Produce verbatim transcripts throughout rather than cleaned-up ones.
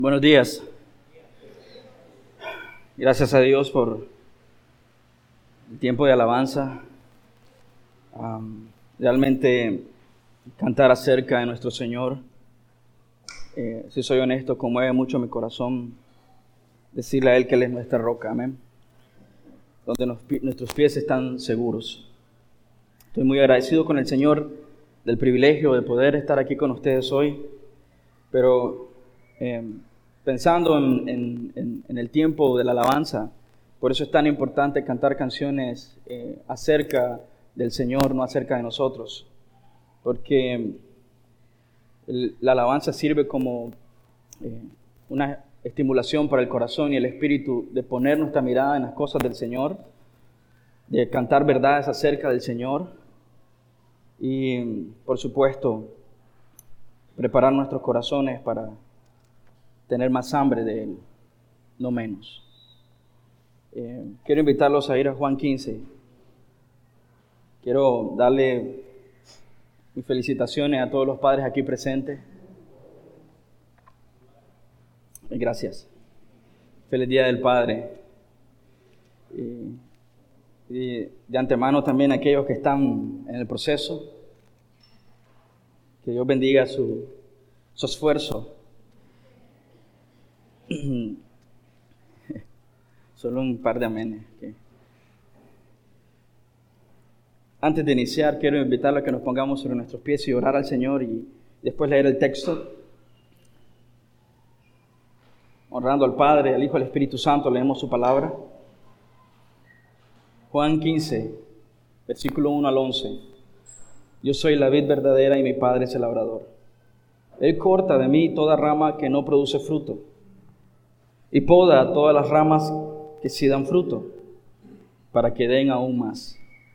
Buenos días. Gracias a Dios por el tiempo de alabanza. Um, realmente cantar acerca de nuestro Señor, eh, si soy honesto, conmueve mucho mi corazón decirle a Él que Él es nuestra roca, amén. Donde nos, nuestros pies están seguros. Estoy muy agradecido con el Señor del privilegio de poder estar aquí con ustedes hoy, pero eh, pensando en, en, en, en el tiempo de la alabanza, por eso es tan importante cantar canciones eh, acerca del Señor, no acerca de nosotros, porque el, la alabanza sirve como eh, una estimulación para el corazón y el espíritu de poner nuestra mirada en las cosas del Señor, de cantar verdades acerca del Señor y, por supuesto, preparar nuestros corazones para tener más hambre de Él, no menos. Eh, quiero invitarlos a ir a Juan quince. Quiero darle mis felicitaciones a todos los padres aquí presentes. Gracias. Feliz Día del Padre. Y, y de antemano también a aquellos que están en el proceso. Que Dios bendiga su, su esfuerzo. Solo un par de amenes. Okay. Antes de iniciar, quiero invitarlos a que nos pongamos sobre nuestros pies y orar al Señor y después leer el texto. Honrando al Padre, al Hijo y al Espíritu Santo, leemos su palabra. Juan quince, versículo uno al once. Yo soy la vid verdadera y mi Padre es el labrador. Él corta de mí toda rama que no produce fruto y poda todas las ramas que sí dan fruto, para que den aún más.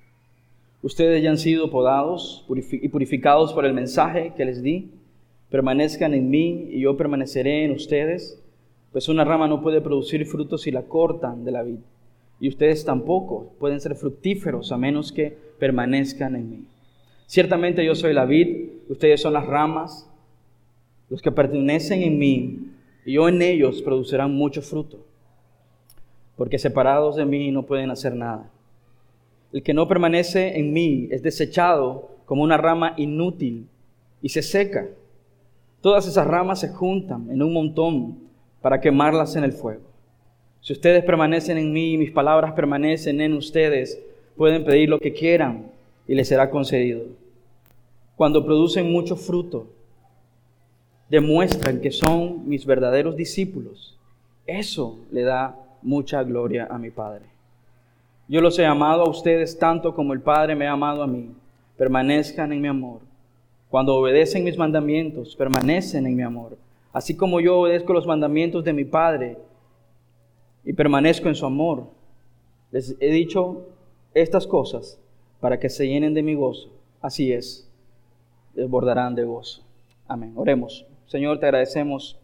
Ustedes ya han sido podados y purificados por el mensaje que les di. Permanezcan en mí y yo permaneceré en ustedes, pues una rama no puede producir frutos si la cortan de la vid, y ustedes tampoco pueden ser fructíferos a menos que permanezcan en mí. Ciertamente yo soy la vid, ustedes son las ramas. Los que permanecen en mí y yo en ellos producirán mucho fruto, porque separados de mí no pueden hacer nada. El que no permanece en mí es desechado como una rama inútil y se seca. Todas esas ramas se juntan en un montón para quemarlas en el fuego. Si ustedes permanecen en mí y mis palabras permanecen en ustedes, pueden pedir lo que quieran y les será concedido. Cuando producen mucho fruto, demuestran que son mis verdaderos discípulos. Eso le da mucha gloria a mi Padre. Yo los he amado a ustedes tanto como el Padre me ha amado a mí. Permanezcan en mi amor. Cuando obedecen mis mandamientos, permanecen en mi amor. Así como yo obedezco los mandamientos de mi Padre y permanezco en su amor. Les he dicho estas cosas para que se llenen de mi gozo. Así es, desbordarán de gozo. Amén. Oremos. Señor, te agradecemos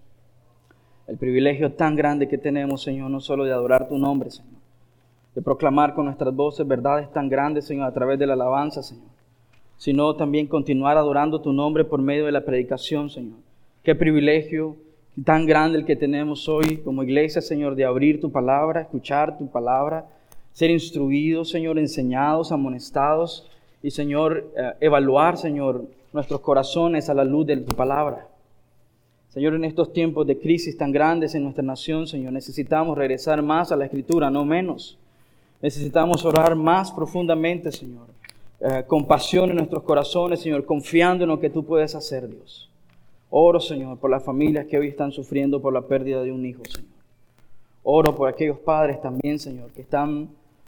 el privilegio tan grande que tenemos, Señor, no solo de adorar tu nombre, Señor, de proclamar con nuestras voces verdades tan grandes, Señor, a través de la alabanza, Señor, sino también continuar adorando tu nombre por medio de la predicación, Señor. Qué privilegio tan grande el que tenemos hoy como iglesia, Señor, de abrir tu palabra, escuchar tu palabra, ser instruidos, Señor, enseñados, amonestados y, Señor, eh, evaluar, Señor, nuestros corazones a la luz de tu palabra. Señor, en estos tiempos de crisis tan grandes en nuestra nación, Señor, necesitamos regresar más a la Escritura, no menos. Necesitamos orar más profundamente, Señor, eh, con pasión en nuestros corazones, Señor, confiando en lo que tú puedes hacer, Dios. Oro, Señor, por las familias que hoy están sufriendo por la pérdida de un hijo, Señor. Oro por aquellos padres también, Señor, que están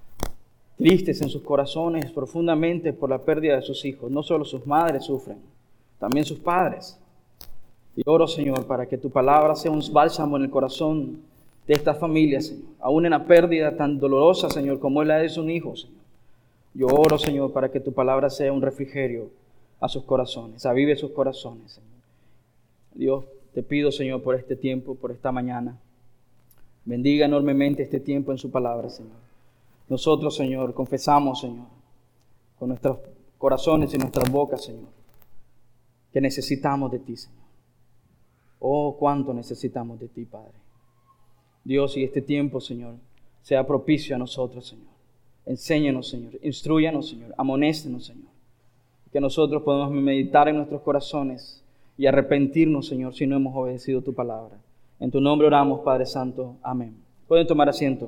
tristes en sus corazones profundamente por la pérdida de sus hijos. No solo sus madres sufren, también sus padres. Y oro, Señor, para que tu palabra sea un bálsamo en el corazón de estas familias, Señor. Aún en la pérdida tan dolorosa, Señor, como es la de un hijo, Señor. Yo oro, Señor, para que tu palabra sea un refrigerio a sus corazones, avive sus corazones, Señor. Dios, te pido, Señor, por este tiempo, por esta mañana. Bendiga enormemente este tiempo en su palabra, Señor. Nosotros, Señor, confesamos, Señor, con nuestros corazones y nuestras bocas, Señor, que necesitamos de ti, Señor. Oh, cuánto necesitamos de ti, Padre. Dios, y este tiempo, Señor, sea propicio a nosotros, Señor. Enséñanos, Señor. Instrúyanos, Señor. Amonéstenos, Señor. Que nosotros podamos meditar en nuestros corazones y arrepentirnos, Señor, si no hemos obedecido tu palabra. En tu nombre oramos, Padre Santo. Amén. Pueden tomar asiento.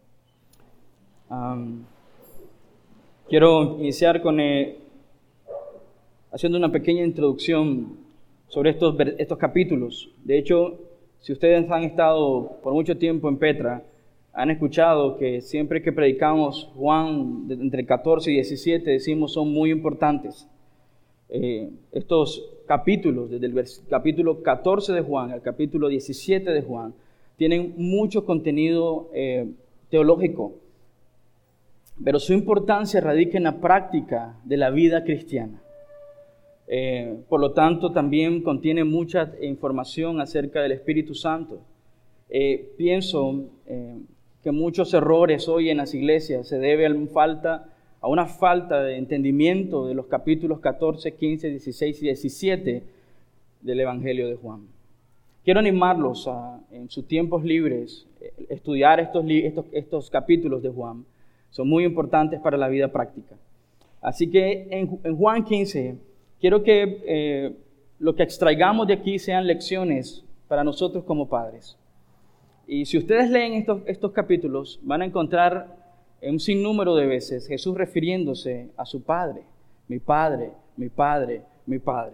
Um, quiero iniciar con eh, haciendo una pequeña introducción sobre estos, estos capítulos. De hecho, si ustedes han estado por mucho tiempo en Petra, han escuchado que siempre que predicamos Juan, de entre catorce y diecisiete, decimos son muy importantes. Eh, estos capítulos, desde el vers- capítulo catorce de Juan al capítulo diecisiete de Juan, tienen mucho contenido eh, teológico, pero su importancia radica en la práctica de la vida cristiana. Eh, por lo tanto, también contiene mucha información acerca del Espíritu Santo. Eh, pienso eh, que muchos errores hoy en las iglesias se deben a, falta, a una falta de entendimiento de los capítulos catorce, quince, dieciséis y diecisiete del Evangelio de Juan. Quiero animarlos a, en sus tiempos libres, estudiar estos, estos, estos capítulos de Juan. Son muy importantes para la vida práctica. Así que en, en Juan quince, quiero que eh, lo que extraigamos de aquí sean lecciones para nosotros como padres. Y si ustedes leen estos, estos capítulos, van a encontrar un sinnúmero de veces Jesús refiriéndose a su Padre. Mi Padre, mi Padre, mi Padre.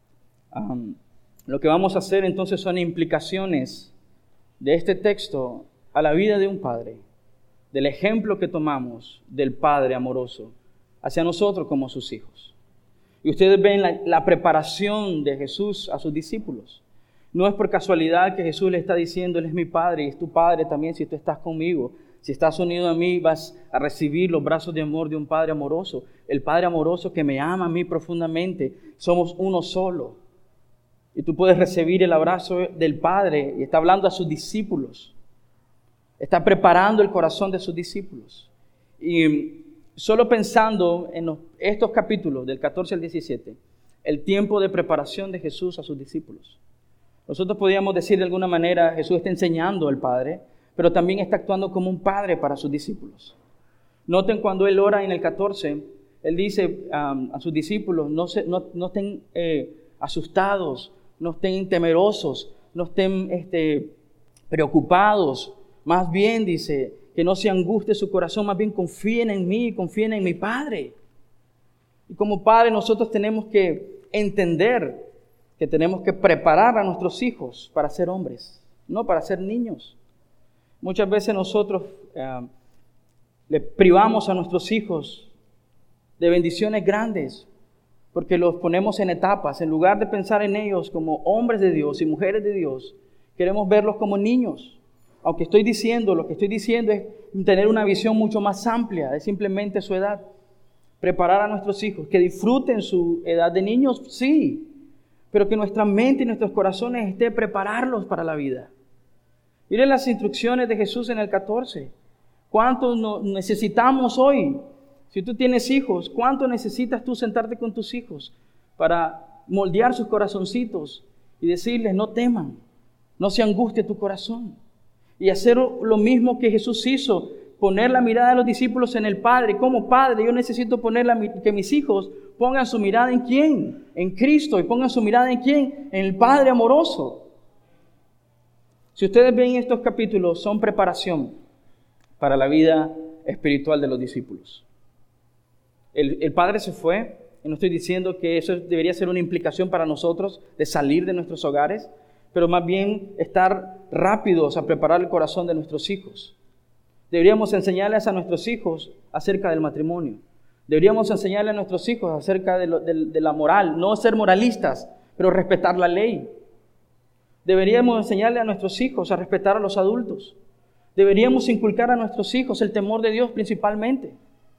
Um, lo que vamos a hacer entonces son implicaciones de este texto a la vida de un padre, del ejemplo que tomamos del Padre amoroso hacia nosotros como sus hijos. Y ustedes ven la, la preparación de Jesús a sus discípulos. No es por casualidad que Jesús le está diciendo, Él es mi Padre y es tu Padre también si tú estás conmigo. Si estás unido a mí, vas a recibir los brazos de amor de un Padre amoroso. El Padre amoroso que me ama a mí profundamente. Somos uno solo. Y tú puedes recibir el abrazo del Padre. Y está hablando a sus discípulos. Está preparando el corazón de sus discípulos. Y solo pensando en los, estos capítulos, del catorce al diecisiete, el tiempo de preparación de Jesús a sus discípulos. Nosotros podríamos decir de alguna manera, Jesús está enseñando al Padre, pero también está actuando como un padre para sus discípulos. Noten cuando Él ora en el catorce, Él dice um, a sus discípulos, no, se, no, no estén eh, asustados, no estén temerosos, no estén este, preocupados. Más bien dice, que no se angustie su corazón, más bien confíen en mí, confíen en mi Padre. Y como padre nosotros tenemos que entender que tenemos que preparar a nuestros hijos para ser hombres, no para ser niños. Muchas veces nosotros eh, le privamos a nuestros hijos de bendiciones grandes porque los ponemos en etapas. En lugar de pensar en ellos como hombres de Dios y mujeres de Dios, queremos verlos como niños. Aunque estoy diciendo, lo que estoy diciendo es tener una visión mucho más amplia de simplemente su edad. Preparar a nuestros hijos, que disfruten su edad de niños, sí, pero que nuestra mente y nuestros corazones esté prepararlos para la vida. Miren las instrucciones de Jesús en el catorce. ¿Cuánto necesitamos hoy? Si tú tienes hijos, ¿cuánto necesitas tú sentarte con tus hijos para moldear sus corazoncitos y decirles no teman, no se angustie tu corazón? Y hacer lo mismo que Jesús hizo, poner la mirada de los discípulos en el Padre. Como Padre, yo necesito poner la, que mis hijos pongan su mirada en ¿quién? En Cristo. ¿Y pongan su mirada en quién? En el Padre amoroso. Si ustedes ven estos capítulos, son preparación para la vida espiritual de los discípulos. El, el Padre se fue, y no estoy diciendo que eso debería ser una implicación para nosotros de salir de nuestros hogares, pero más bien estar rápidos a preparar el corazón de nuestros hijos. Deberíamos enseñarles a nuestros hijos acerca del matrimonio. Deberíamos enseñarles a nuestros hijos acerca de, lo, de, de la moral, no ser moralistas, pero respetar la ley. Deberíamos enseñarle a nuestros hijos a respetar a los adultos. Deberíamos inculcar a nuestros hijos el temor de Dios principalmente.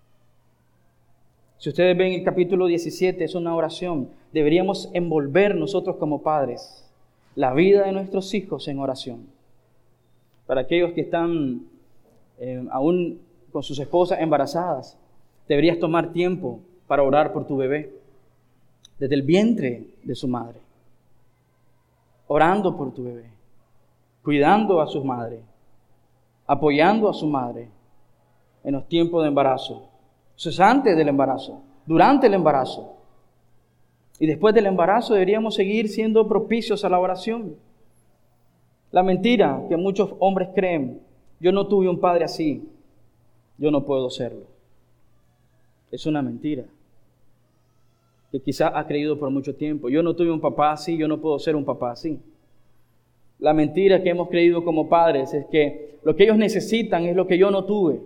Si ustedes ven el capítulo diecisiete, es una oración. Deberíamos envolver nosotros como padres la vida de nuestros hijos en oración. Para aquellos que están eh, aún con sus esposas embarazadas, deberías tomar tiempo para orar por tu bebé desde el vientre de su madre. orando por tu bebé, cuidando a su madre, apoyando a su madre en los tiempos de embarazo. Eso es antes del embarazo, durante el embarazo. Y después del embarazo deberíamos seguir siendo propicios a la oración. La mentira que muchos hombres creen: yo no tuve un padre así, yo no puedo serlo. Es una mentira que quizás ha creído por mucho tiempo. Yo no tuve un papá así, yo no puedo ser un papá así. La mentira que hemos creído como padres es que lo que ellos necesitan es lo que yo no tuve.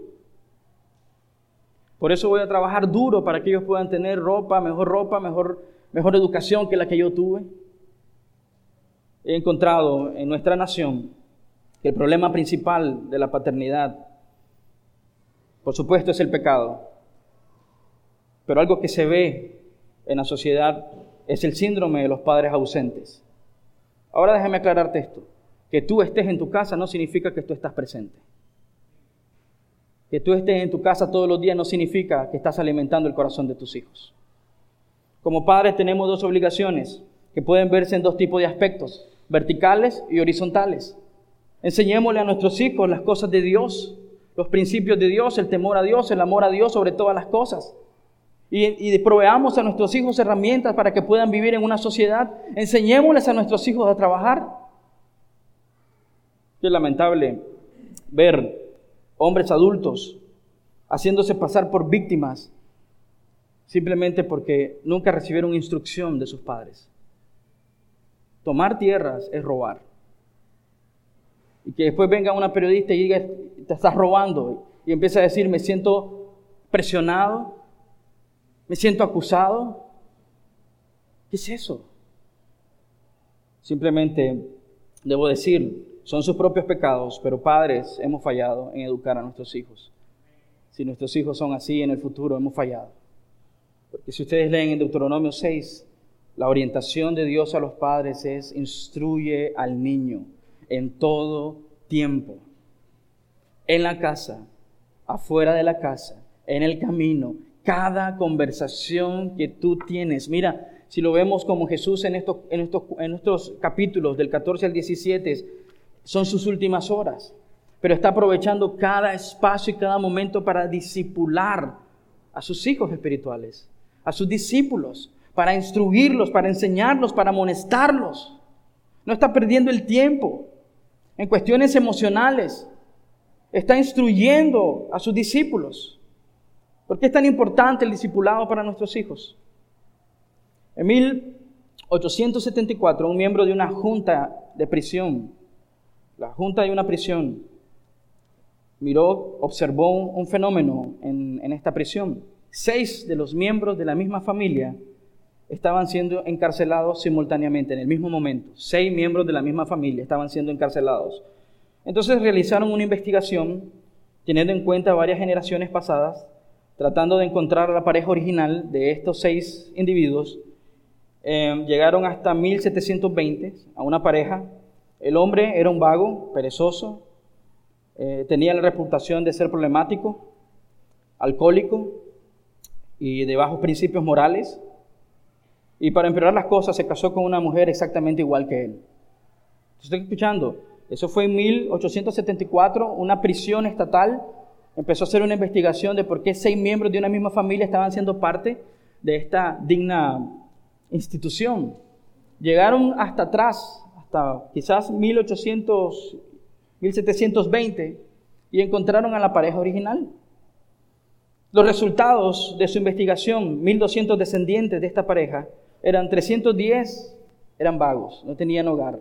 Por eso voy a trabajar duro para que ellos puedan tener ropa, mejor ropa, mejor, mejor educación que la que yo tuve. He encontrado en nuestra nación que el problema principal de la paternidad, por supuesto, es el pecado. Pero algo que se ve en la sociedad es el síndrome de los padres ausentes. Ahora déjame aclararte esto. Que tú estés en tu casa no significa que tú estás presente. Que tú estés en tu casa todos los días no significa que estás alimentando el corazón de tus hijos. Como padres tenemos dos obligaciones que pueden verse en dos tipos de aspectos: verticales y horizontales. Enseñémosle a nuestros hijos las cosas de Dios, los principios de Dios, el temor a Dios, el amor a Dios sobre todas las cosas. Y, y proveamos a nuestros hijos herramientas para que puedan vivir en una sociedad. Enseñémosles a nuestros hijos a trabajar. Es lamentable ver hombres adultos haciéndose pasar por víctimas simplemente porque nunca recibieron instrucción de sus padres. Tomar tierras es robar. Y que después venga una periodista y diga: te estás robando, y empieza a decir: me siento presionado, me siento acusado. ¿Qué es eso? Simplemente debo decir, son sus propios pecados, pero padres hemos fallado en educar a nuestros hijos. Si nuestros hijos son así en el futuro, hemos fallado. Porque si ustedes leen en Deuteronomio seis, la orientación de Dios a los padres es: instruye al niño en todo tiempo, en la casa, afuera de la casa, en el camino, cada conversación que tú tienes. Mira, si lo vemos como Jesús en estos, en estos, en estos capítulos del catorce al diecisiete, son sus últimas horas, pero está aprovechando cada espacio y cada momento para discipular a sus hijos espirituales, a sus discípulos, para instruirlos, para enseñarlos, para amonestarlos. No está perdiendo el tiempo en cuestiones emocionales. Está instruyendo a sus discípulos. ¿Por qué es tan importante el discipulado para nuestros hijos? En mil ochocientos setenta y cuatro, un miembro de una junta de prisión, la junta de una prisión, miró, observó un, un fenómeno en, en esta prisión. Seis de los miembros de la misma familia estaban siendo encarcelados simultáneamente, en el mismo momento. Seis miembros de la misma familia estaban siendo encarcelados. Entonces realizaron una investigación, teniendo en cuenta varias generaciones pasadas, tratando de encontrar a la pareja original de estos seis individuos. Eh, llegaron hasta mil setecientos veinte a una pareja. El hombre era un vago, perezoso, eh, tenía la reputación de ser problemático, alcohólico y de bajos principios morales. Y para empeorar las cosas, se casó con una mujer exactamente igual que él. ¿Estoy escuchando? Eso fue en mil ochocientos setenta y cuatro, una prisión estatal empezó a hacer una investigación de por qué seis miembros de una misma familia estaban siendo parte de esta digna institución. Llegaron hasta atrás, hasta quizás mil ochocientos, mil setecientos veinte, y encontraron a la pareja original. Los resultados de su investigación: mil doscientos descendientes de esta pareja, eran trescientos diez, eran vagos, no tenían hogar.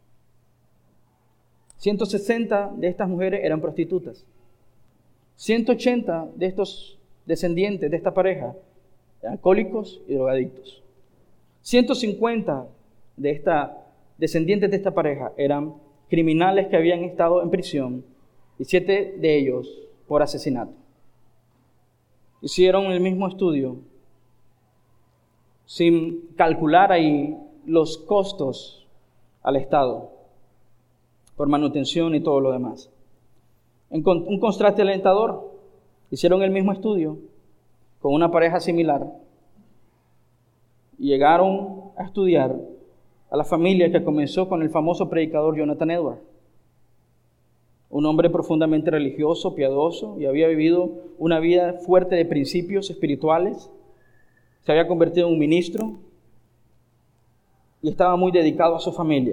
ciento sesenta de estas mujeres eran prostitutas. ciento ochenta de estos descendientes de esta pareja eran alcohólicos y drogadictos. ciento cincuenta de esta descendientes de esta pareja eran criminales que habían estado en prisión, y siete de ellos por asesinato. Hicieron el mismo estudio sin calcular ahí los costos al Estado por manutención y todo lo demás. En un contraste alentador, hicieron el mismo estudio con una pareja similar y llegaron a estudiar a la familia que comenzó con el famoso predicador Jonathan Edwards. Un hombre profundamente religioso, piadoso, y había vivido una vida fuerte de principios espirituales. Se había convertido en un ministro y estaba muy dedicado a su familia.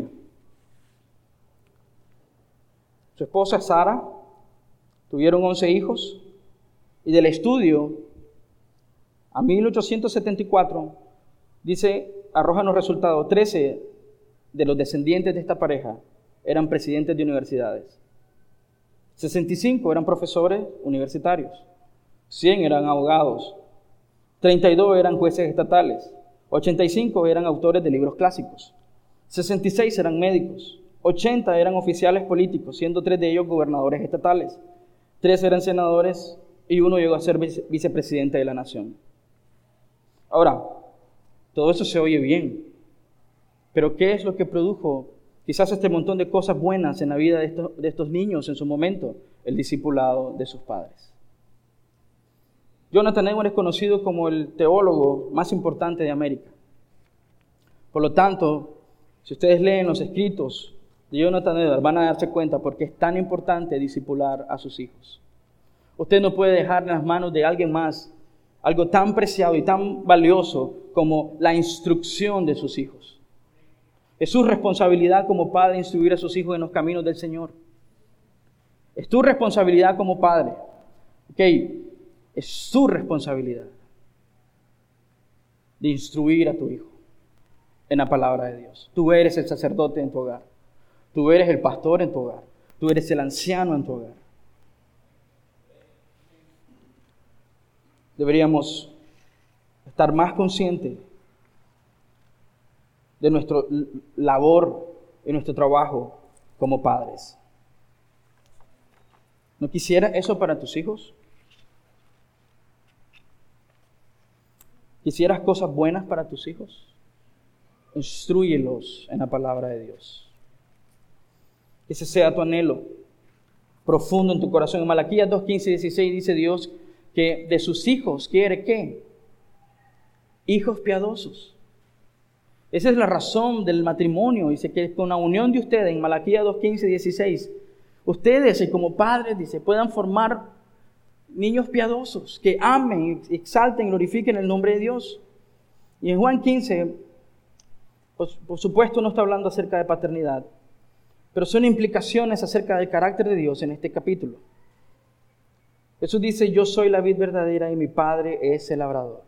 Su esposa Sara, tuvieron once hijos, y del estudio a mil ochocientos setenta y cuatro, dice, arrojan los resultados, trece de los descendientes de esta pareja eran presidentes de universidades. sesenta y cinco eran profesores universitarios, cien eran abogados, treinta y dos eran jueces estatales, ochenta y cinco eran autores de libros clásicos, sesenta y seis eran médicos, ochenta eran oficiales políticos, siendo tres de ellos gobernadores estatales, tres eran senadores y uno llegó a ser vice- vicepresidente de la nación. Ahora, todo eso se oye bien, pero ¿qué es lo que produjo quizás este montón de cosas buenas en la vida de estos, de estos niños en su momento? El discipulado de sus padres. Jonathan Edwards es conocido como el teólogo más importante de América. Por lo tanto, si ustedes leen los escritos de Jonathan Edwards, van a darse cuenta por qué es tan importante discipular a sus hijos. Usted no puede dejar en las manos de alguien más algo tan preciado y tan valioso como la instrucción de sus hijos. Es su responsabilidad como padre instruir a sus hijos en los caminos del Señor. Es tu responsabilidad como padre. ¿Ok? Es su responsabilidad de instruir a tu hijo en la palabra de Dios. Tú eres el sacerdote en tu hogar. Tú eres el pastor en tu hogar. Tú eres el anciano en tu hogar. Deberíamos estar más conscientes de nuestra labor y nuestro trabajo como padres. ¿No quisieras eso para tus hijos? ¿Quisieras cosas buenas para tus hijos? Instrúyelos en la palabra de Dios. Que ese sea tu anhelo profundo en tu corazón. En Malaquías dos, quince y dieciséis dice Dios que de sus hijos quiere ¿qué? Hijos piadosos. Esa es la razón del matrimonio. Dice que con la unión de ustedes, en Malaquías dos, quince y dieciséis, ustedes y como padres, dice, puedan formar niños piadosos, que amen, exalten, glorifiquen el nombre de Dios. Y en Juan quince, pues, por supuesto no está hablando acerca de paternidad, pero son implicaciones acerca del carácter de Dios en este capítulo. Jesús dice, yo soy la vid verdadera y mi Padre es el labrador.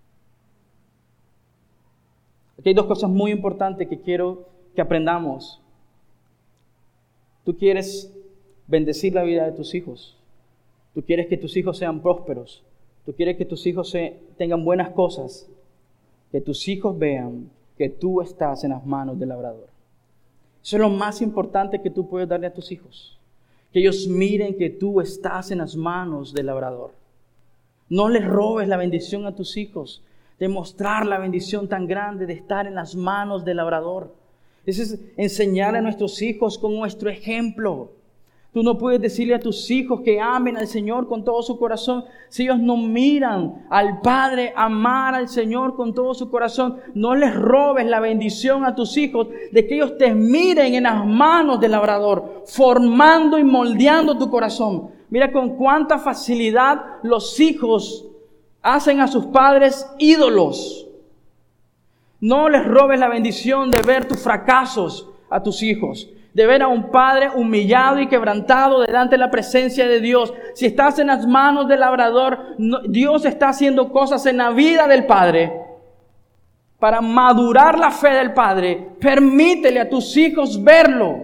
Aquí hay dos cosas muy importantes que quiero que aprendamos. Tú quieres bendecir la vida de tus hijos. Tú quieres que tus hijos sean prósperos. Tú quieres que tus hijos se, tengan buenas cosas. Que tus hijos vean que tú estás en las manos del labrador. Eso es lo más importante que tú puedes darle a tus hijos. Que ellos miren que tú estás en las manos del labrador. No les robes la bendición a tus hijos. De mostrar la bendición tan grande de estar en las manos del labrador. Eso es enseñar a nuestros hijos con nuestro ejemplo. Tú no puedes decirle a tus hijos que amen al Señor con todo su corazón si ellos no miran al Padre amar al Señor con todo su corazón. No les robes la bendición a tus hijos de que ellos te miren en las manos del labrador, formando y moldeando tu corazón. Mira con cuánta facilidad los hijos hacen a sus padres ídolos. No les robes la bendición de ver tus fracasos a tus hijos. De ver a un padre humillado y quebrantado delante de la presencia de Dios. Si estás en las manos del labrador, no, Dios está haciendo cosas en la vida del padre. Para madurar la fe del padre, permítele a tus hijos verlo.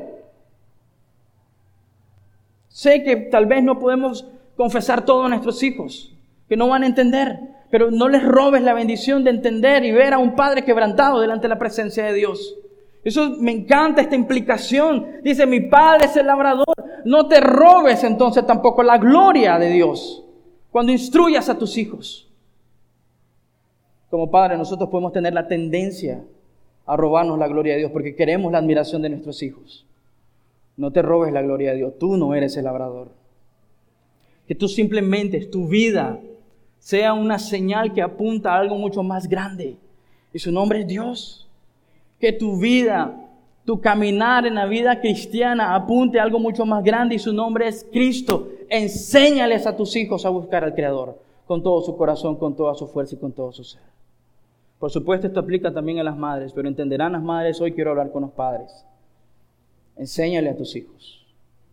Sé que tal vez no podemos confesar todo a nuestros hijos, que no van a entender. Pero no les robes la bendición de entender y ver a un padre quebrantado delante de la presencia de Dios. Eso me encanta, esta implicación. Dice, mi Padre es el labrador. No te robes entonces tampoco la gloria de Dios cuando instruyas a tus hijos. Como padres nosotros podemos tener la tendencia a robarnos la gloria de Dios porque queremos la admiración de nuestros hijos. No te robes la gloria de Dios. Tú no eres el labrador. Que tú simplemente, tu vida, sea una señal que apunta a algo mucho más grande. Y su nombre es Dios. Que tu vida, tu caminar en la vida cristiana apunte a algo mucho más grande y su nombre es Cristo. Enséñales a tus hijos a buscar al Creador con todo su corazón, con toda su fuerza y con todo su ser. Por supuesto, esto aplica también a las madres, pero entenderán las madres, hoy quiero hablar con los padres. Enséñale a tus hijos.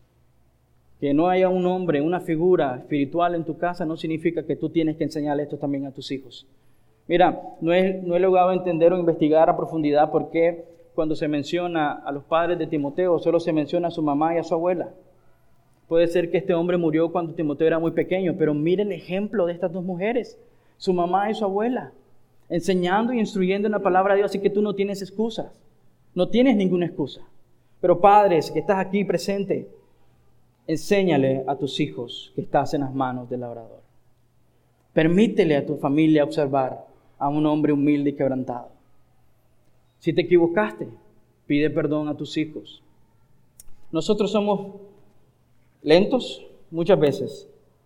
Que no haya un hombre, una figura espiritual en tu casa no significa que tú tienes que enseñarle esto también a tus hijos. Mira, no he, no he logrado entender o investigar a profundidad por qué cuando se menciona a los padres de Timoteo solo se menciona a su mamá y a su abuela. Puede ser que este hombre murió cuando Timoteo era muy pequeño, pero miren el ejemplo de estas dos mujeres, su mamá y su abuela, enseñando y instruyendo en la palabra de Dios, así que tú no tienes excusas, no tienes ninguna excusa. Pero padres que estás aquí presente, enséñale a tus hijos que estás en las manos del labrador. Permítele a tu familia observar a un hombre humilde y quebrantado. Si te equivocaste, pide perdón a tus hijos. Nosotros somos lentos muchas veces,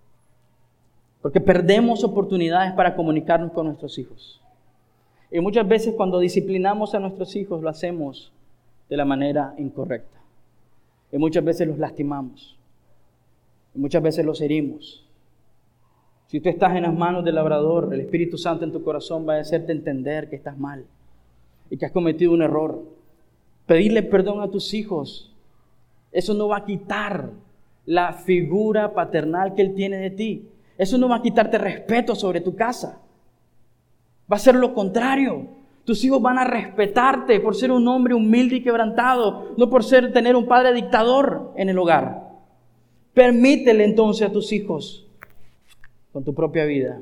porque perdemos oportunidades para comunicarnos con nuestros hijos. Y muchas veces cuando disciplinamos a nuestros hijos lo hacemos de la manera incorrecta. Y muchas veces los lastimamos. Y muchas veces los herimos. Si tú estás en las manos del labrador, el Espíritu Santo en tu corazón va a hacerte entender que estás mal y que has cometido un error. Pedirle perdón a tus hijos, eso no va a quitar la figura paternal que Él tiene de ti. Eso no va a quitarte respeto sobre tu casa. Va a ser lo contrario. Tus hijos van a respetarte por ser un hombre humilde y quebrantado, no por ser tener un padre dictador en el hogar. Permítele entonces a tus hijos, con tu propia vida,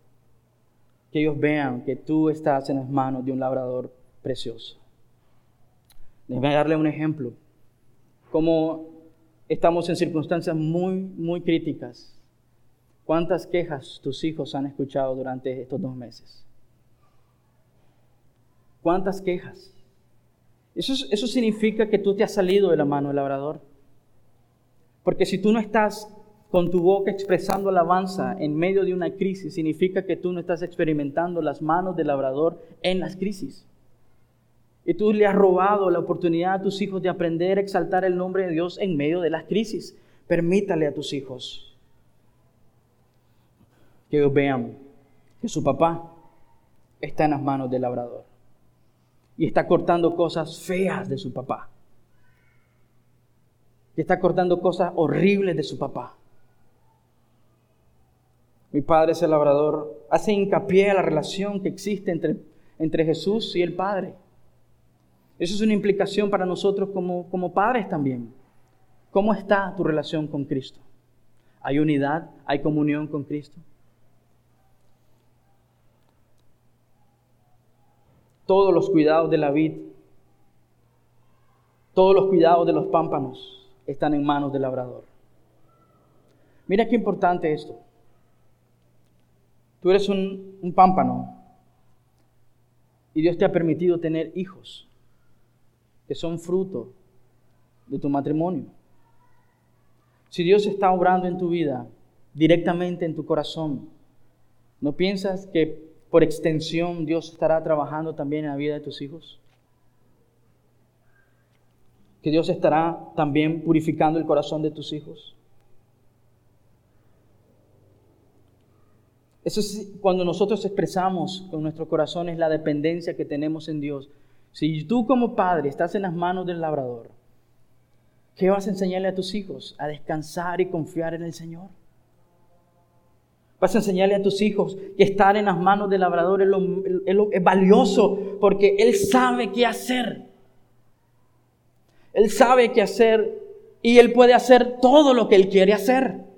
que ellos vean que tú estás en las manos de un labrador precioso. Déjame darle un ejemplo. Como estamos en circunstancias muy, muy críticas, ¿cuántas quejas tus hijos han escuchado durante estos dos meses? ¿Cuántas quejas? Eso, eso significa que tú te has salido de la mano del labrador. Porque si tú no estás con tu boca expresando alabanza en medio de una crisis, significa que tú no estás experimentando las manos del labrador en las crisis. Y tú le has robado la oportunidad a tus hijos de aprender a exaltar el nombre de Dios en medio de las crisis. Permítale a tus hijos que ellos vean que su papá está en las manos del labrador y está cortando cosas feas de su papá, que está cortando cosas horribles de su papá. Mi padre es el labrador. Hace hincapié a la relación que existe entre, entre Jesús y el Padre. Eso es una implicación para nosotros como, como padres también. ¿Cómo está tu relación con Cristo? ¿Hay unidad? ¿Hay comunión con Cristo? Todos los cuidados de la vid, todos los cuidados de los pámpanos están en manos del labrador. Mira qué importante esto. Tú eres un, un pámpano y Dios te ha permitido tener hijos que son fruto de tu matrimonio. Si Dios está obrando en tu vida, directamente en tu corazón, ¿no piensas que por extensión Dios estará trabajando también en la vida de tus hijos? ¿Que Dios estará también purificando el corazón de tus hijos? Eso es cuando nosotros expresamos con nuestros corazones la dependencia que tenemos en Dios. Si tú como padre estás en las manos del labrador, ¿qué vas a enseñarle a tus hijos? A descansar y confiar en el Señor. Vas a enseñarle a tus hijos que estar en las manos del labrador es, lo, es, lo, es valioso porque Él sabe qué hacer. Él sabe qué hacer y Él puede hacer todo lo que Él quiere hacer.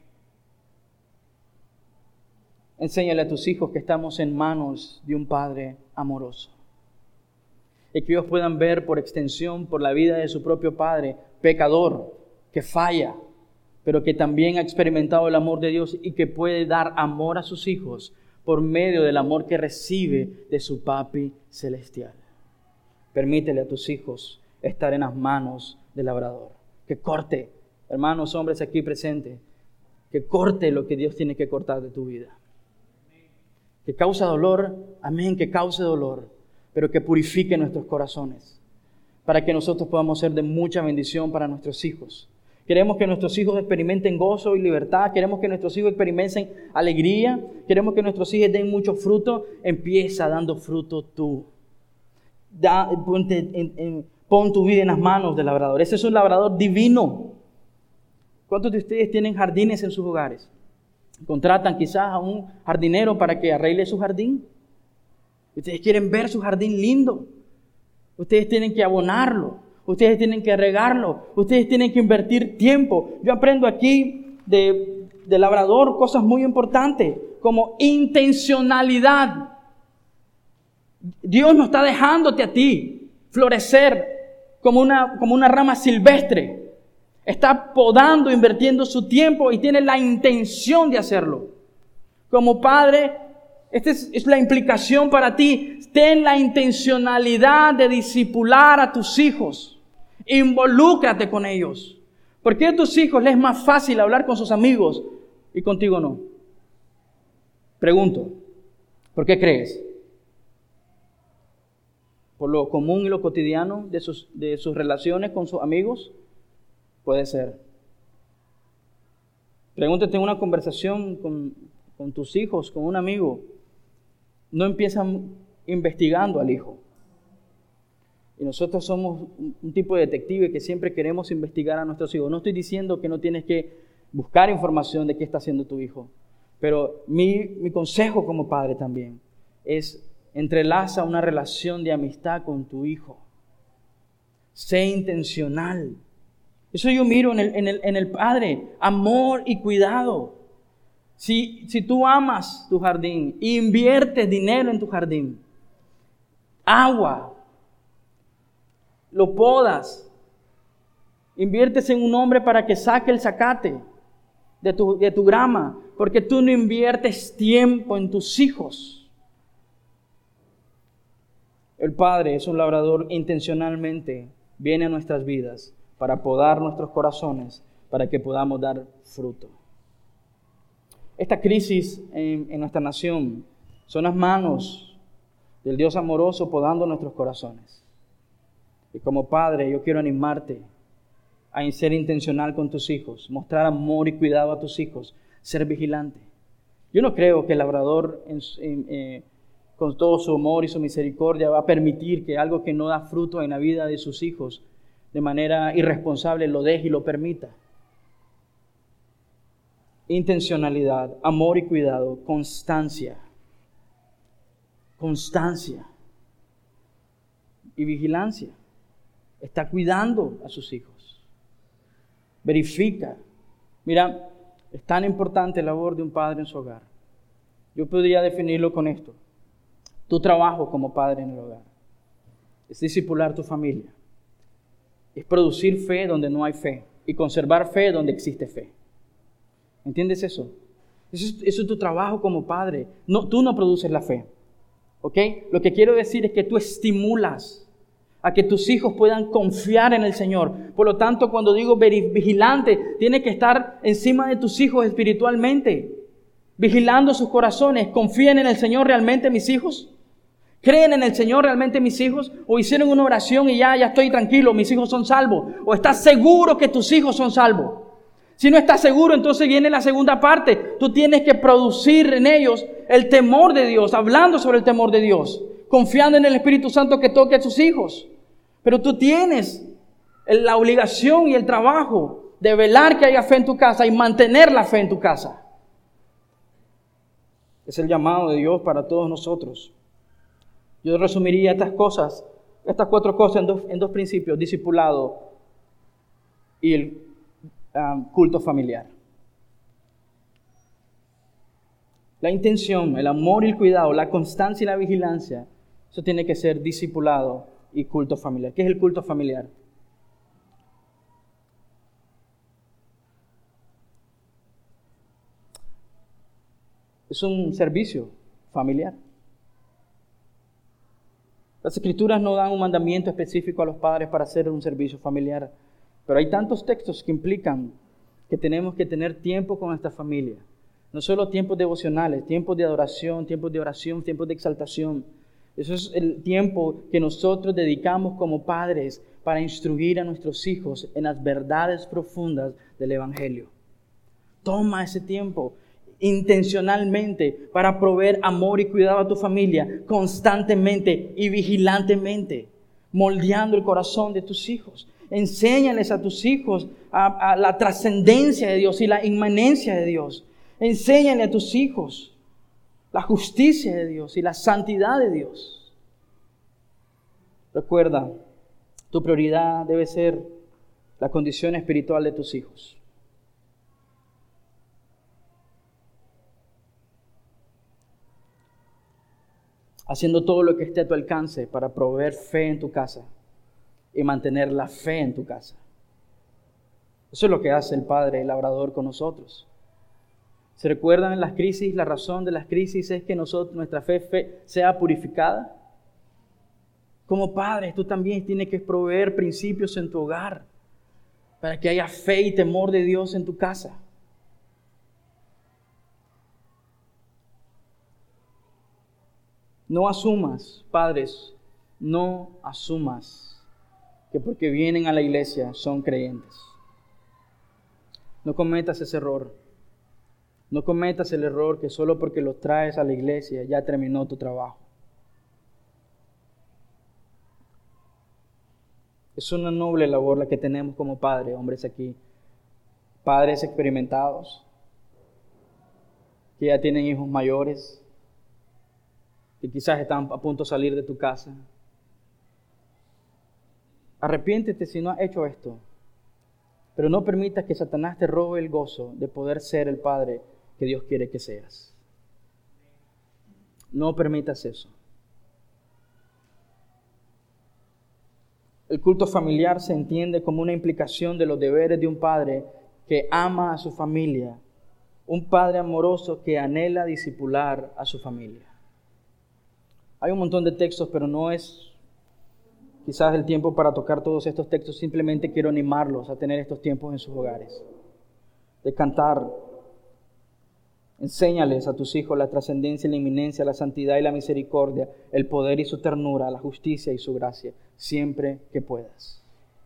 Enséñale a tus hijos que estamos en manos de un Padre amoroso. Y que ellos puedan ver por extensión, por la vida de su propio padre, pecador, que falla, pero que también ha experimentado el amor de Dios y que puede dar amor a sus hijos por medio del amor que recibe de su Papi celestial. Permítele a tus hijos estar en las manos del labrador. Que corte, hermanos, hombres aquí presentes, que corte lo que Dios tiene que cortar de tu vida. Que causa dolor, amén, que cause dolor. pero que purifique nuestros corazones, para que nosotros podamos ser de mucha bendición para nuestros hijos. Queremos que nuestros hijos experimenten gozo y libertad. Queremos que nuestros hijos experimenten alegría. Queremos que nuestros hijos den mucho fruto. Empieza dando fruto tú. Da, ponte, en, en, pon tu vida en las manos del labrador. Ese es un labrador divino. ¿Cuántos de ustedes tienen jardines en sus hogares? ¿Contratan quizás a un jardinero para que arregle su jardín? Ustedes quieren ver su jardín lindo. Ustedes tienen que abonarlo. Ustedes tienen que regarlo. Ustedes tienen que invertir tiempo. Yo aprendo aquí de, de labrador cosas muy importantes, como intencionalidad. Dios no está dejándote a ti florecer como una, como una rama silvestre. Está podando, invirtiendo su tiempo y tiene la intención de hacerlo. Como padre, esta es, es la implicación para ti. Ten la intencionalidad de discipular a tus hijos. Involúcrate con ellos. ¿Por qué a tus hijos les es más fácil hablar con sus amigos y contigo no? Pregunto, ¿por qué crees? ¿Por lo común y lo cotidiano de sus, de sus relaciones con sus amigos? Puede ser. Pregúntate en una conversación con, con tus hijos, con un amigo. No empiezan investigando al hijo. Y nosotros somos un tipo de detective que siempre queremos investigar a nuestros hijos. No estoy diciendo que no tienes que buscar información de qué está haciendo tu hijo. Pero mi, mi consejo como padre también es: entrelaza una relación de amistad con tu hijo. Sé intencional. Eso yo miro en el, en el, en el padre. Amor y cuidado. Si, si tú amas tu jardín, inviertes dinero en tu jardín, agua, lo podas, inviertes en un hombre para que saque el zacate de tu, de tu grama, porque tú no inviertes tiempo en tus hijos. El Padre es un labrador, intencionalmente viene a nuestras vidas para podar nuestros corazones, para que podamos dar fruto. Esta crisis en, en nuestra nación son las manos del Dios amoroso podando nuestros corazones. Y como padre, yo quiero animarte a ser intencional con tus hijos, mostrar amor y cuidado a tus hijos, ser vigilante. Yo no creo que el labrador, en, en, eh, con todo su amor y su misericordia, va a permitir que algo que no da fruto en la vida de sus hijos, de manera irresponsable, lo deje y lo permita. Intencionalidad, amor y cuidado, constancia. Constancia y vigilancia. Está cuidando a sus hijos. Verifica. Mira, es tan importante la labor de un padre en su hogar. Yo podría definirlo con esto. Tu trabajo como padre en el hogar es discipular tu familia. Es producir fe donde no hay fe y conservar fe donde existe fe. ¿Entiendes eso? Eso es, eso es tu trabajo como padre. No, tú no produces la fe. ¿Ok? Lo que quiero decir es que tú estimulas a que tus hijos puedan confiar en el Señor. Por lo tanto, cuando digo vigilante, tiene que estar encima de tus hijos espiritualmente, vigilando sus corazones. ¿Confían en el Señor realmente mis hijos? ¿Creen en el Señor realmente mis hijos? ¿O hicieron una oración y ya, ya estoy tranquilo, mis hijos son salvos? ¿O estás seguro que tus hijos son salvos? Si no estás seguro, entonces viene la segunda parte. Tú tienes que producir en ellos el temor de Dios, hablando sobre el temor de Dios, confiando en el Espíritu Santo que toque a tus hijos. Pero tú tienes la obligación y el trabajo de velar que haya fe en tu casa y mantener la fe en tu casa. Es el llamado de Dios para todos nosotros. Yo resumiría estas cosas, estas cuatro cosas en dos, en dos principios: discipulado y el um, culto familiar. La intención, el amor y el cuidado, la constancia y la vigilancia, eso tiene que ser discipulado y culto familiar. ¿Qué es el culto familiar? Es un servicio familiar. Las Escrituras no dan un mandamiento específico a los padres para hacer un servicio familiar, pero hay tantos textos que implican que tenemos que tener tiempo con nuestra familia. No solo tiempos devocionales, tiempos de adoración, tiempos de oración, tiempos de exaltación, Eso es el tiempo que nosotros dedicamos como padres para instruir a nuestros hijos en las verdades profundas del Evangelio. Toma ese tiempo intencionalmente para proveer amor y cuidado a tu familia constantemente y vigilantemente, moldeando el corazón de tus hijos. Enséñales a tus hijos a, a la trascendencia de Dios y la inmanencia de Dios. Enséñale a tus hijos la justicia de Dios y la santidad de Dios. Recuerda, tu prioridad debe ser la condición espiritual de tus hijos. Haciendo todo lo que esté a tu alcance para proveer fe en tu casa y mantener la fe en tu casa. Eso es lo que hace el Padre, el labrador, con nosotros. ¿Se recuerdan en las crisis? La razón de las crisis es que nosotros, nuestra fe, fe sea purificada. Como padres, tú también tienes que proveer principios en tu hogar para que haya fe y temor de Dios en tu casa. No asumas, padres, no asumas que porque vienen a la iglesia son creyentes. No cometas ese error. No cometas el error que solo porque los traes a la iglesia ya terminó tu trabajo. Es una noble labor la que tenemos como padres, hombres aquí. Padres experimentados, que ya tienen hijos mayores, que quizás están a punto de salir de tu casa. Arrepiéntete si no has hecho esto, pero no permitas que Satanás te robe el gozo de poder ser el padre que Dios quiere que seas. No permitas eso. El culto familiar se entiende como una implicación de los deberes de un padre que ama a su familia, un padre amoroso que anhela discipular a su familia. Hay un montón de textos, pero no es quizás el tiempo para tocar todos estos textos. Simplemente quiero animarlos a tener estos tiempos en sus hogares, de cantar. Enséñales a tus hijos la trascendencia y la inminencia, la santidad y la misericordia, el poder y su ternura, la justicia y su gracia, siempre que puedas.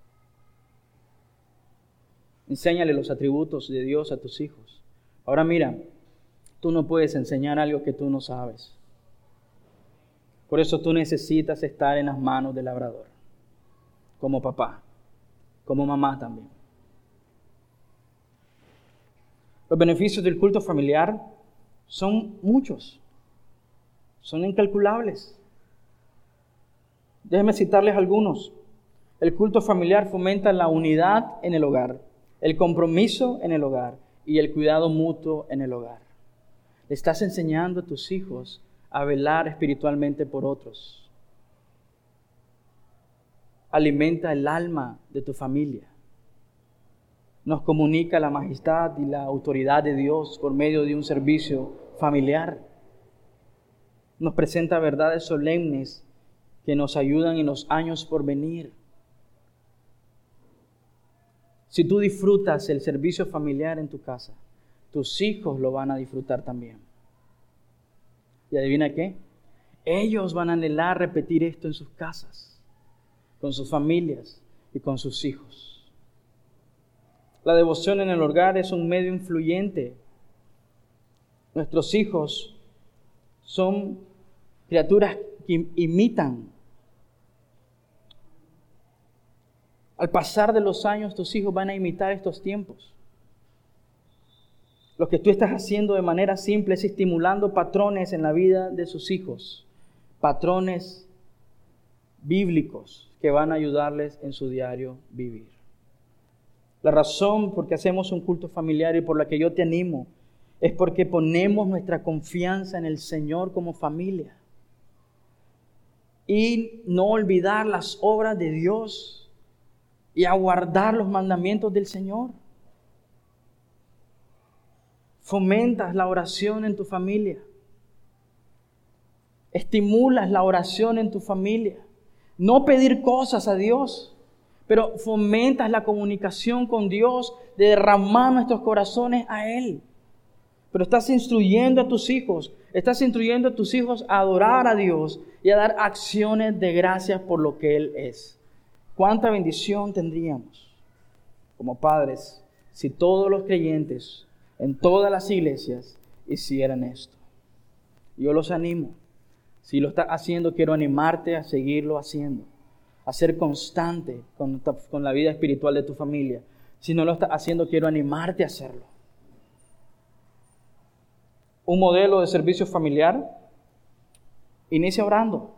Enséñale los atributos de Dios a tus hijos. Ahora mira, tú no puedes enseñar algo que tú no sabes. Por eso tú necesitas estar en las manos del labrador, como papá, como mamá también. Los beneficios del culto familiar son muchos, son incalculables. Déjenme citarles algunos. El culto familiar fomenta la unidad en el hogar, el compromiso en el hogar y el cuidado mutuo en el hogar. Le estás enseñando a tus hijos a velar espiritualmente por otros. Alimenta el alma de tu familia. Nos comunica la majestad y la autoridad de Dios por medio de un servicio familiar. Nos presenta verdades solemnes que nos ayudan en los años por venir. Si tú disfrutas el servicio familiar en tu casa, tus hijos lo van a disfrutar también. ¿Y adivina qué? Ellos van a anhelar repetir esto en sus casas, con sus familias y con sus hijos. La devoción en el hogar es un medio influyente. Nuestros hijos son criaturas que imitan. Al pasar de los años, tus hijos van a imitar estos tiempos. Lo que tú estás haciendo de manera simple es estimulando patrones en la vida de sus hijos, patrones bíblicos que van a ayudarles en su diario vivir. La razón por qué hacemos un culto familiar y por la que yo te animo es porque ponemos nuestra confianza en el Señor como familia. Y no olvidar las obras de Dios y aguardar los mandamientos del Señor. Fomentas la oración en tu familia. Estimulas la oración en tu familia. No pedir cosas a Dios, pero fomentas la comunicación con Dios, de derramar nuestros corazones a Él. Pero estás instruyendo a tus hijos Estás instruyendo a tus hijos a adorar a Dios y a dar acciones de gracias por lo que Él es. ¿Cuánta bendición tendríamos como padres si todos los creyentes en todas las iglesias hicieran esto? Yo los animo. Si lo estás haciendo, quiero animarte a seguirlo haciendo, a ser constante con, con la vida espiritual de tu familia. Si no lo estás haciendo, quiero animarte a hacerlo. Un modelo de servicio familiar, inicia orando.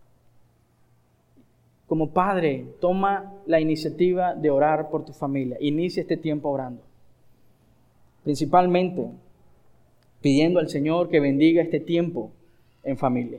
Como padre, toma la iniciativa de orar por tu familia. Inicia este tiempo orando. Principalmente, pidiendo al Señor que bendiga este tiempo en familia.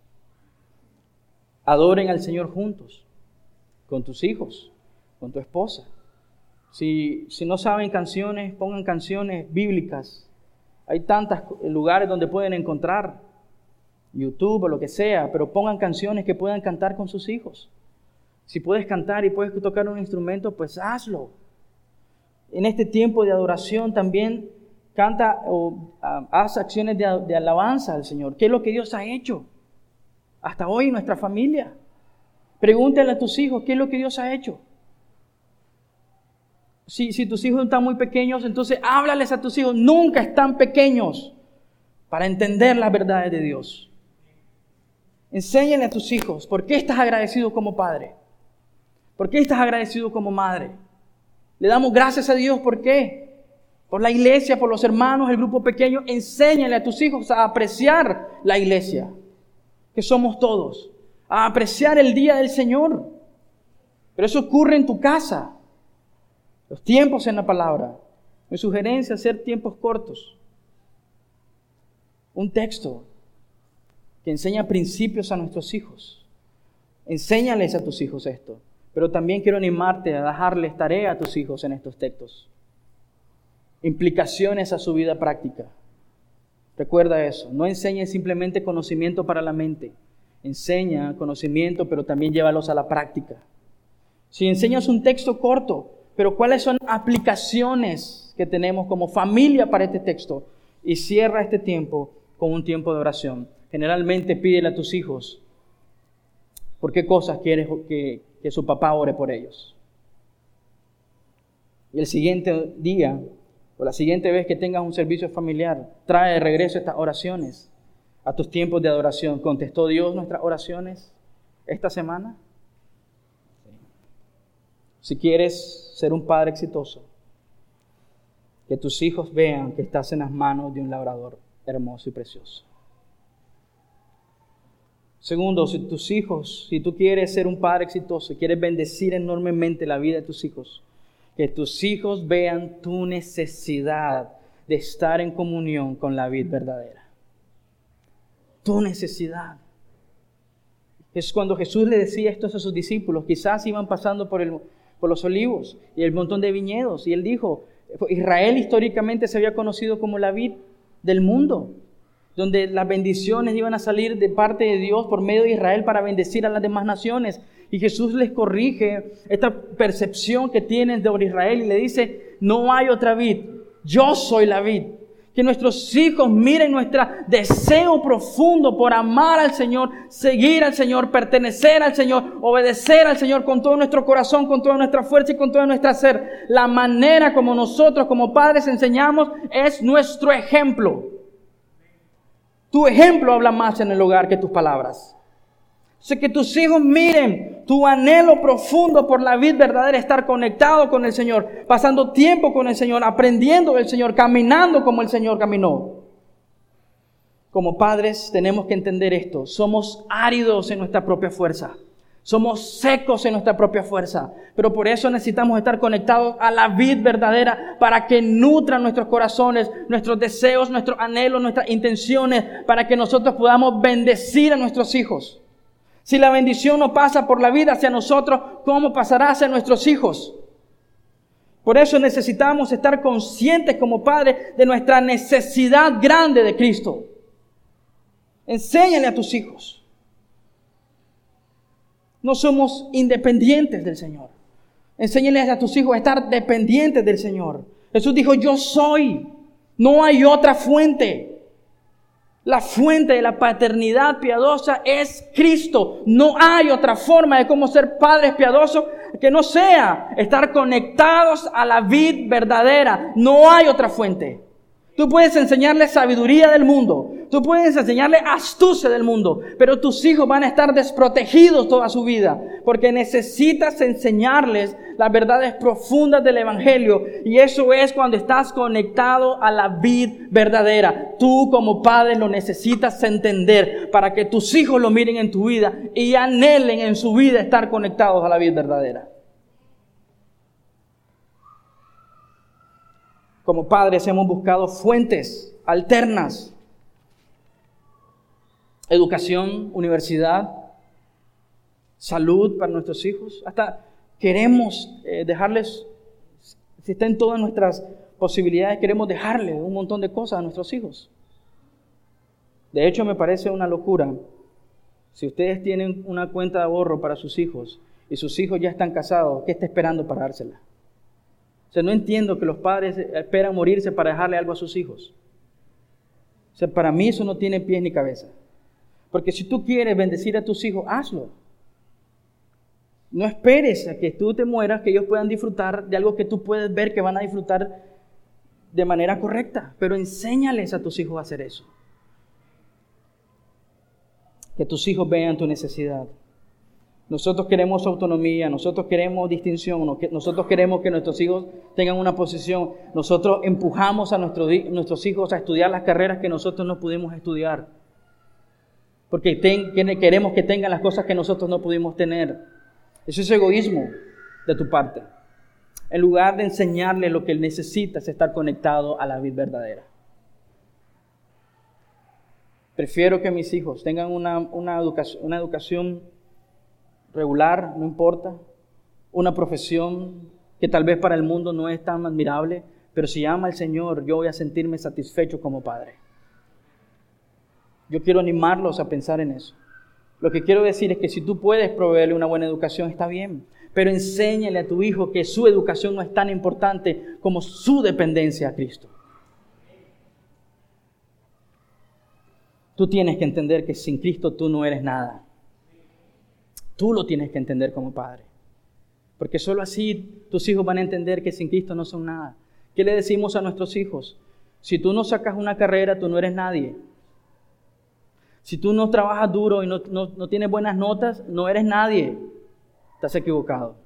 Adoren al Señor juntos, con tus hijos, con tu esposa. Si, si no saben canciones, pongan canciones bíblicas. Hay tantos lugares donde pueden encontrar, YouTube o lo que sea, pero pongan canciones que puedan cantar con sus hijos. Si puedes cantar y puedes tocar un instrumento, pues hazlo. En este tiempo de adoración también canta o uh, haz acciones de, de alabanza al Señor. ¿Qué es lo que Dios ha hecho hasta hoy en nuestra familia? Pregúntale a tus hijos, ¿qué es lo que Dios ha hecho? Si, si tus hijos están muy pequeños, entonces háblales a tus hijos. Nunca están pequeños para entender las verdades de Dios. Enséñale a tus hijos, ¿por qué estás agradecido como padre? ¿Por qué estás agradecido como madre? Le damos gracias a Dios, ¿por qué? Por la iglesia, por los hermanos, el grupo pequeño. Enséñale a tus hijos a apreciar la iglesia, que somos todos, a apreciar el día del Señor. Pero eso ocurre en tu casa. Los tiempos en la palabra. Mi sugerencia es hacer tiempos cortos. Un texto que enseña principios a nuestros hijos. Enséñales a tus hijos esto. Pero también quiero animarte a dejarles tarea a tus hijos en estos textos. Implicaciones a su vida práctica. Recuerda eso. No enseñes simplemente conocimiento para la mente. Enseña conocimiento, pero también llévalos a la práctica. Si enseñas un texto corto, pero ¿cuáles son aplicaciones que tenemos como familia para este texto? Y cierra este tiempo con un tiempo de oración. Generalmente pídele a tus hijos por qué cosas quieres que, que su papá ore por ellos. Y el siguiente día, o la siguiente vez que tengas un servicio familiar, trae de regreso estas oraciones a tus tiempos de adoración. ¿Contestó Dios nuestras oraciones esta semana? Si quieres ser un padre exitoso, que tus hijos vean que estás en las manos de un labrador hermoso y precioso. Segundo, si tus hijos, si tú quieres ser un padre exitoso y quieres bendecir enormemente la vida de tus hijos, que tus hijos vean tu necesidad de estar en comunión con la vid verdadera. Tu necesidad. Es cuando Jesús le decía esto a sus discípulos, quizás iban pasando por el por los olivos y el montón de viñedos. Y Él dijo, Israel históricamente se había conocido como la vid del mundo, donde las bendiciones iban a salir de parte de Dios por medio de Israel para bendecir a las demás naciones. Y Jesús les corrige esta percepción que tienen de Israel y le dice, no hay otra vid, yo soy la vid. Que nuestros hijos miren nuestro deseo profundo por amar al Señor, seguir al Señor, pertenecer al Señor, obedecer al Señor con todo nuestro corazón, con toda nuestra fuerza y con todo nuestro ser. La manera como nosotros como padres enseñamos es nuestro ejemplo. Tu ejemplo habla más en el hogar que tus palabras. O sea, que tus hijos miren tu anhelo profundo por la vid verdadera, estar conectado con el Señor, pasando tiempo con el Señor, aprendiendo del Señor, caminando como el Señor caminó. Como padres tenemos que entender esto. Somos áridos en nuestra propia fuerza. Somos secos en nuestra propia fuerza. Pero por eso necesitamos estar conectados a la vid verdadera para que nutran nuestros corazones, nuestros deseos, nuestros anhelos, nuestras intenciones, para que nosotros podamos bendecir a nuestros hijos. Si la bendición no pasa por la vida hacia nosotros, ¿cómo pasará hacia nuestros hijos? Por eso necesitamos estar conscientes como padres de nuestra necesidad grande de Cristo. Enséñale a tus hijos. No somos independientes del Señor. Enséñales a tus hijos a estar dependientes del Señor. Jesús dijo, yo soy. No hay otra fuente. La fuente de la paternidad piadosa es Cristo. No hay otra forma de cómo ser padres piadosos que no sea estar conectados a la vid verdadera. No hay otra fuente. Tú puedes enseñarle sabiduría del mundo. Tú puedes enseñarle astucia del mundo. Pero tus hijos van a estar desprotegidos toda su vida. Porque necesitas enseñarles las verdades profundas del Evangelio. Y eso es cuando estás conectado a la vid verdadera. Tú como padre lo necesitas entender para que tus hijos lo miren en tu vida y anhelen en su vida estar conectados a la vid verdadera. Como padres hemos buscado fuentes alternas. Educación, universidad, salud para nuestros hijos. Hasta queremos eh, dejarles, si está en todas nuestras posibilidades, queremos dejarle un montón de cosas a nuestros hijos. De hecho, me parece una locura. Si ustedes tienen una cuenta de ahorro para sus hijos y sus hijos ya están casados, ¿qué está esperando para dársela? O sea, no entiendo que los padres esperan morirse para dejarle algo a sus hijos. O sea, para mí eso no tiene pies ni cabeza. Porque si tú quieres bendecir a tus hijos, hazlo. No esperes a que tú te mueras, que ellos puedan disfrutar de algo que tú puedes ver que van a disfrutar de manera correcta. Pero enséñales a tus hijos a hacer eso. Que tus hijos vean tu necesidad. Nosotros queremos autonomía, nosotros queremos distinción, nosotros queremos que nuestros hijos tengan una posición. Nosotros empujamos a nuestros, nuestros hijos a estudiar las carreras que nosotros no pudimos estudiar. Porque ten, queremos que tengan las cosas que nosotros no pudimos tener. Eso es egoísmo de tu parte. En lugar de enseñarle lo que él necesita es estar conectado a la vid verdadera. Prefiero que mis hijos tengan una, una, educación, una educación regular, no importa, una profesión que tal vez para el mundo no es tan admirable, pero si ama al Señor, yo voy a sentirme satisfecho como padre. Yo quiero animarlos a pensar en eso. Lo que quiero decir es que si tú puedes proveerle una buena educación, está bien, pero enséñale a tu hijo que su educación no es tan importante como su dependencia a Cristo. Tú tienes que entender que sin Cristo tú no eres nada. Tú lo tienes que entender como padre. Porque solo así tus hijos van a entender que sin Cristo no son nada. ¿Qué le decimos a nuestros hijos? Si tú no sacas una carrera, tú no eres nadie. Si tú no trabajas duro y no, no, no tienes buenas notas, no eres nadie. Estás equivocado.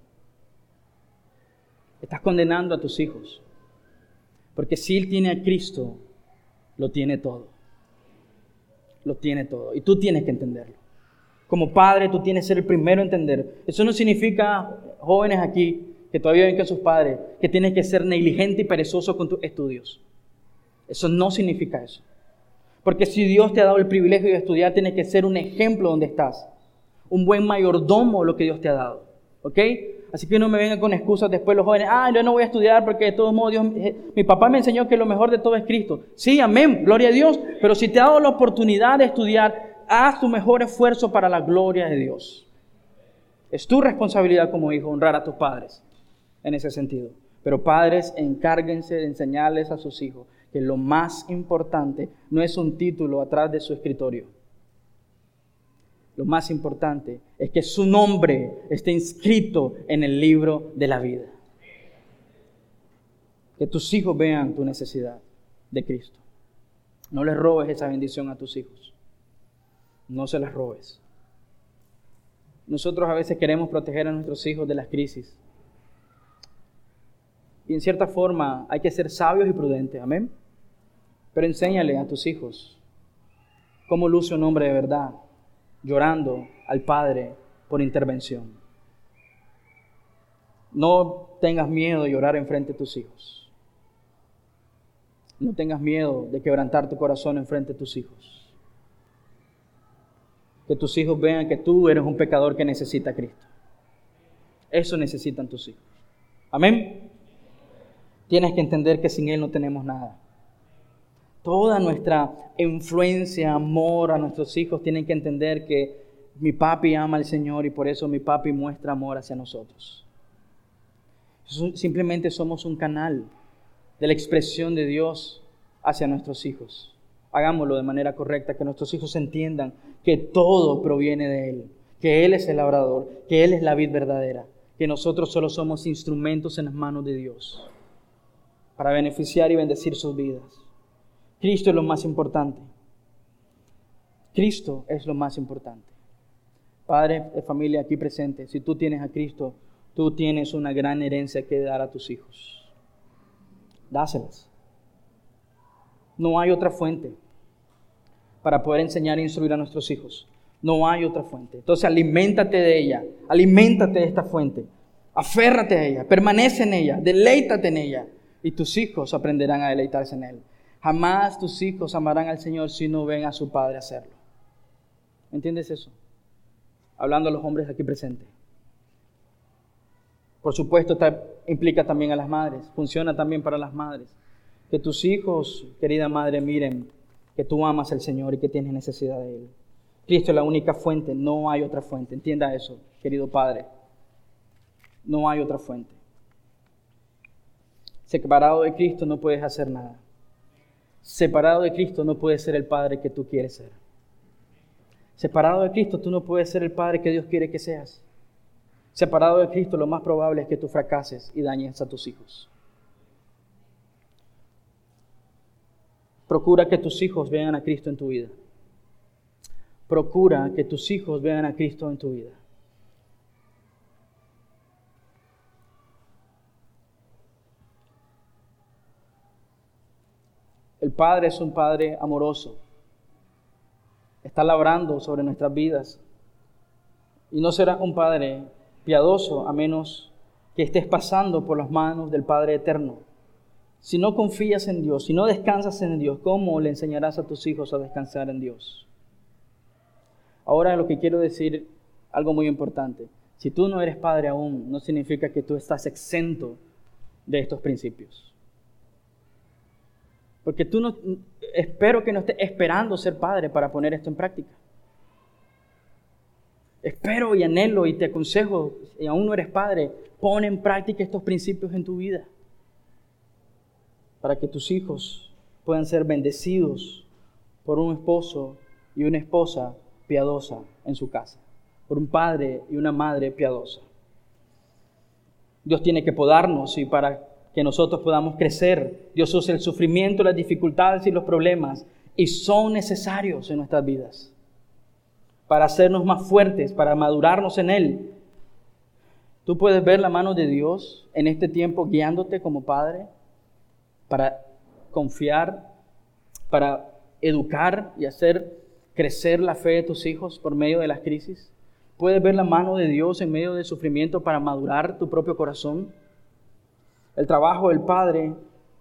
Estás condenando a tus hijos. Porque si él tiene a Cristo, lo tiene todo. Lo tiene todo. Y tú tienes que entenderlo. Como padre, tú tienes que ser el primero a entender. Eso no significa, jóvenes aquí, que todavía ven que sus padres, que tienes que ser negligente y perezoso con tus estudios. Eso no significa eso. Porque si Dios te ha dado el privilegio de estudiar, tienes que ser un ejemplo donde estás. Un buen mayordomo lo que Dios te ha dado. ¿Ok? Así que no me vengan con excusas después los jóvenes. Ah, yo no voy a estudiar porque de todos modos Dios, mi papá me enseñó que lo mejor de todo es Cristo. Sí, amén, gloria a Dios. Pero si te ha dado la oportunidad de estudiar, haz tu mejor esfuerzo para la gloria de Dios. Es tu responsabilidad como hijo honrar a tus padres en ese sentido. Pero padres, encárguense de enseñarles a sus hijos que lo más importante no es un título atrás de su escritorio. Lo más importante es que su nombre esté inscrito en el libro de la vida. Que tus hijos vean tu necesidad de Cristo. No les robes esa bendición a tus hijos. No se las robes. Nosotros a veces queremos proteger a nuestros hijos de las crisis. Y en cierta forma hay que ser sabios y prudentes. Amén. Pero enséñale a tus hijos cómo luce un hombre de verdad, llorando al Padre por intervención. No tengas miedo de llorar enfrente de tus hijos. No tengas miedo de quebrantar tu corazón enfrente de tus hijos. Que tus hijos vean que tú eres un pecador que necesita a Cristo. Eso necesitan tus hijos. Amén. Tienes que entender que sin Él no tenemos nada. Toda nuestra influencia, amor a nuestros hijos tienen que entender que mi papi ama al Señor y por eso mi papi muestra amor hacia nosotros. Simplemente somos un canal de la expresión de Dios hacia nuestros hijos. Hagámoslo de manera correcta, que nuestros hijos entiendan que todo proviene de Él, que Él es el labrador, que Él es la vid verdadera, que nosotros solo somos instrumentos en las manos de Dios para beneficiar y bendecir sus vidas. Cristo es lo más importante. Cristo es lo más importante. Padre de familia aquí presente, si tú tienes a Cristo, tú tienes una gran herencia que dar a tus hijos. Dáselas. No hay otra fuente para poder enseñar e instruir a nuestros hijos. No hay otra fuente. Entonces aliméntate de ella, aliméntate de esta fuente, aférrate a ella, permanece en ella, deleítate en ella y tus hijos aprenderán a deleitarse en Él. Jamás tus hijos amarán al Señor si no ven a su Padre hacerlo. ¿Entiendes eso? Hablando a los hombres aquí presentes. Por supuesto, esta implica también a las madres, funciona también para las madres. Que tus hijos, querida madre, miren que tú amas al Señor y que tienes necesidad de Él. Cristo es la única fuente, no hay otra fuente. Entienda eso, querido padre. No hay otra fuente. Separado de Cristo no puedes hacer nada. Separado de Cristo no puedes ser el padre que tú quieres ser. Separado de Cristo tú no puedes ser el padre que Dios quiere que seas. Separado de Cristo lo más probable es que tú fracases y dañes a tus hijos. Procura que tus hijos vean a Cristo en tu vida. Procura que tus hijos vean a Cristo en tu vida. El Padre es un Padre amoroso. Está labrando sobre nuestras vidas. Y no será un Padre piadoso a menos que estés pasando por las manos del Padre eterno. Si no confías en Dios, si no descansas en Dios, ¿cómo le enseñarás a tus hijos a descansar en Dios? Ahora lo que quiero decir, algo muy importante. Si tú no eres padre aún, no significa que tú estás exento de estos principios. Porque tú no, espero que no estés esperando ser padre para poner esto en práctica. Espero y anhelo y te aconsejo, y aún no eres padre, pon en práctica estos principios en tu vida. Para que tus hijos puedan ser bendecidos por un esposo y una esposa piadosa en su casa, por un padre y una madre piadosa. Dios tiene que podarnos y para que nosotros podamos crecer, Dios usa el sufrimiento, las dificultades y los problemas y son necesarios en nuestras vidas para hacernos más fuertes, para madurarnos en Él. Tú puedes ver la mano de Dios en este tiempo guiándote como padre para confiar, para educar y hacer crecer la fe de tus hijos por medio de las crisis. Puedes ver la mano de Dios en medio del sufrimiento para madurar tu propio corazón. El trabajo del Padre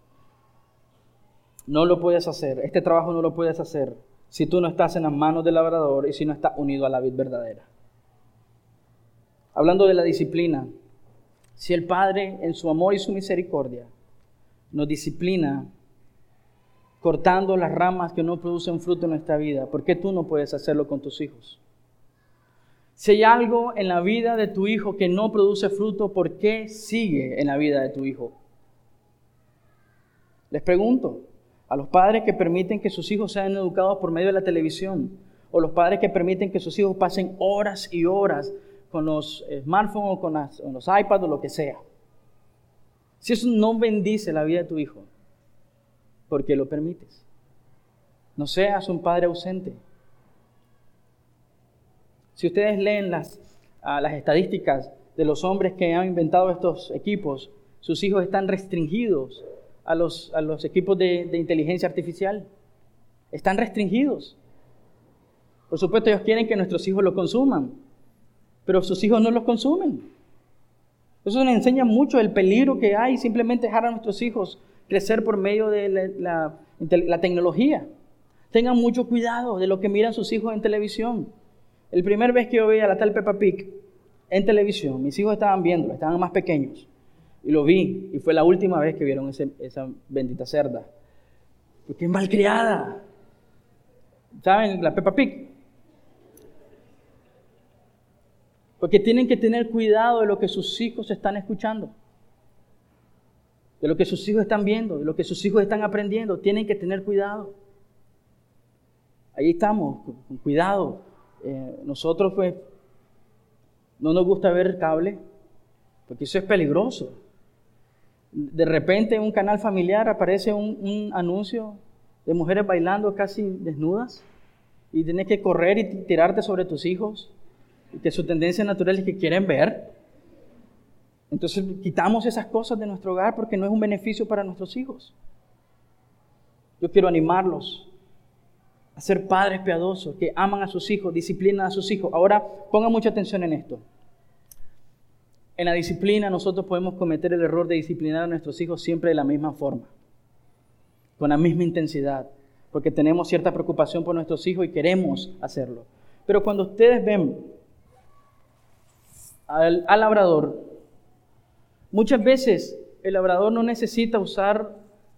no lo puedes hacer. Este trabajo no lo puedes hacer si tú no estás en las manos del labrador y si no estás unido a la vid verdadera. Hablando de la disciplina, si el Padre en su amor y su misericordia nos disciplina cortando las ramas que no producen fruto en nuestra vida, ¿por qué tú no puedes hacerlo con tus hijos? Si hay algo en la vida de tu hijo que no produce fruto, ¿por qué sigue en la vida de tu hijo? Les pregunto, a los padres que permiten que sus hijos sean educados por medio de la televisión, o los padres que permiten que sus hijos pasen horas y horas con los smartphones o con, las, con los iPads o lo que sea. Si eso no bendice la vida de tu hijo, ¿por qué lo permites? No seas un padre ausente. Si ustedes leen las, uh, las estadísticas de los hombres que han inventado estos equipos, sus hijos están restringidos a los, a los equipos de, de inteligencia artificial. Están restringidos. Por supuesto, ellos quieren que nuestros hijos lo consuman, pero sus hijos no los consumen. Eso nos enseña mucho el peligro que hay simplemente dejar a nuestros hijos crecer por medio de la, la, la tecnología. Tengan mucho cuidado de lo que miran sus hijos en televisión. El primer vez que yo veía a la tal Peppa Pig en televisión, mis hijos estaban viéndola, estaban más pequeños. Y lo vi, y fue la última vez que vieron ese, esa bendita cerda. Porque es malcriada. ¿Saben? La Peppa Pig. Porque tienen que tener cuidado de lo que sus hijos están escuchando, de lo que sus hijos están viendo, de lo que sus hijos están aprendiendo. Tienen que tener cuidado. ahí estamos, con cuidado. Eh, nosotros pues no nos gusta ver cable, porque eso es peligroso. De repente en un canal familiar aparece un, un anuncio de mujeres bailando casi desnudas y tienes que correr y tirarte sobre tus hijos, y que su tendencia natural es que quieren ver. Entonces quitamos esas cosas de nuestro hogar porque no es un beneficio para nuestros hijos. Yo quiero animarlos a ser padres piadosos, que aman a sus hijos, disciplinan a sus hijos. Ahora pongan mucha atención en esto. En la disciplina nosotros podemos cometer el error de disciplinar a nuestros hijos siempre de la misma forma, con la misma intensidad, porque tenemos cierta preocupación por nuestros hijos y queremos hacerlo. Pero cuando ustedes ven al, al labrador, muchas veces el labrador no necesita usar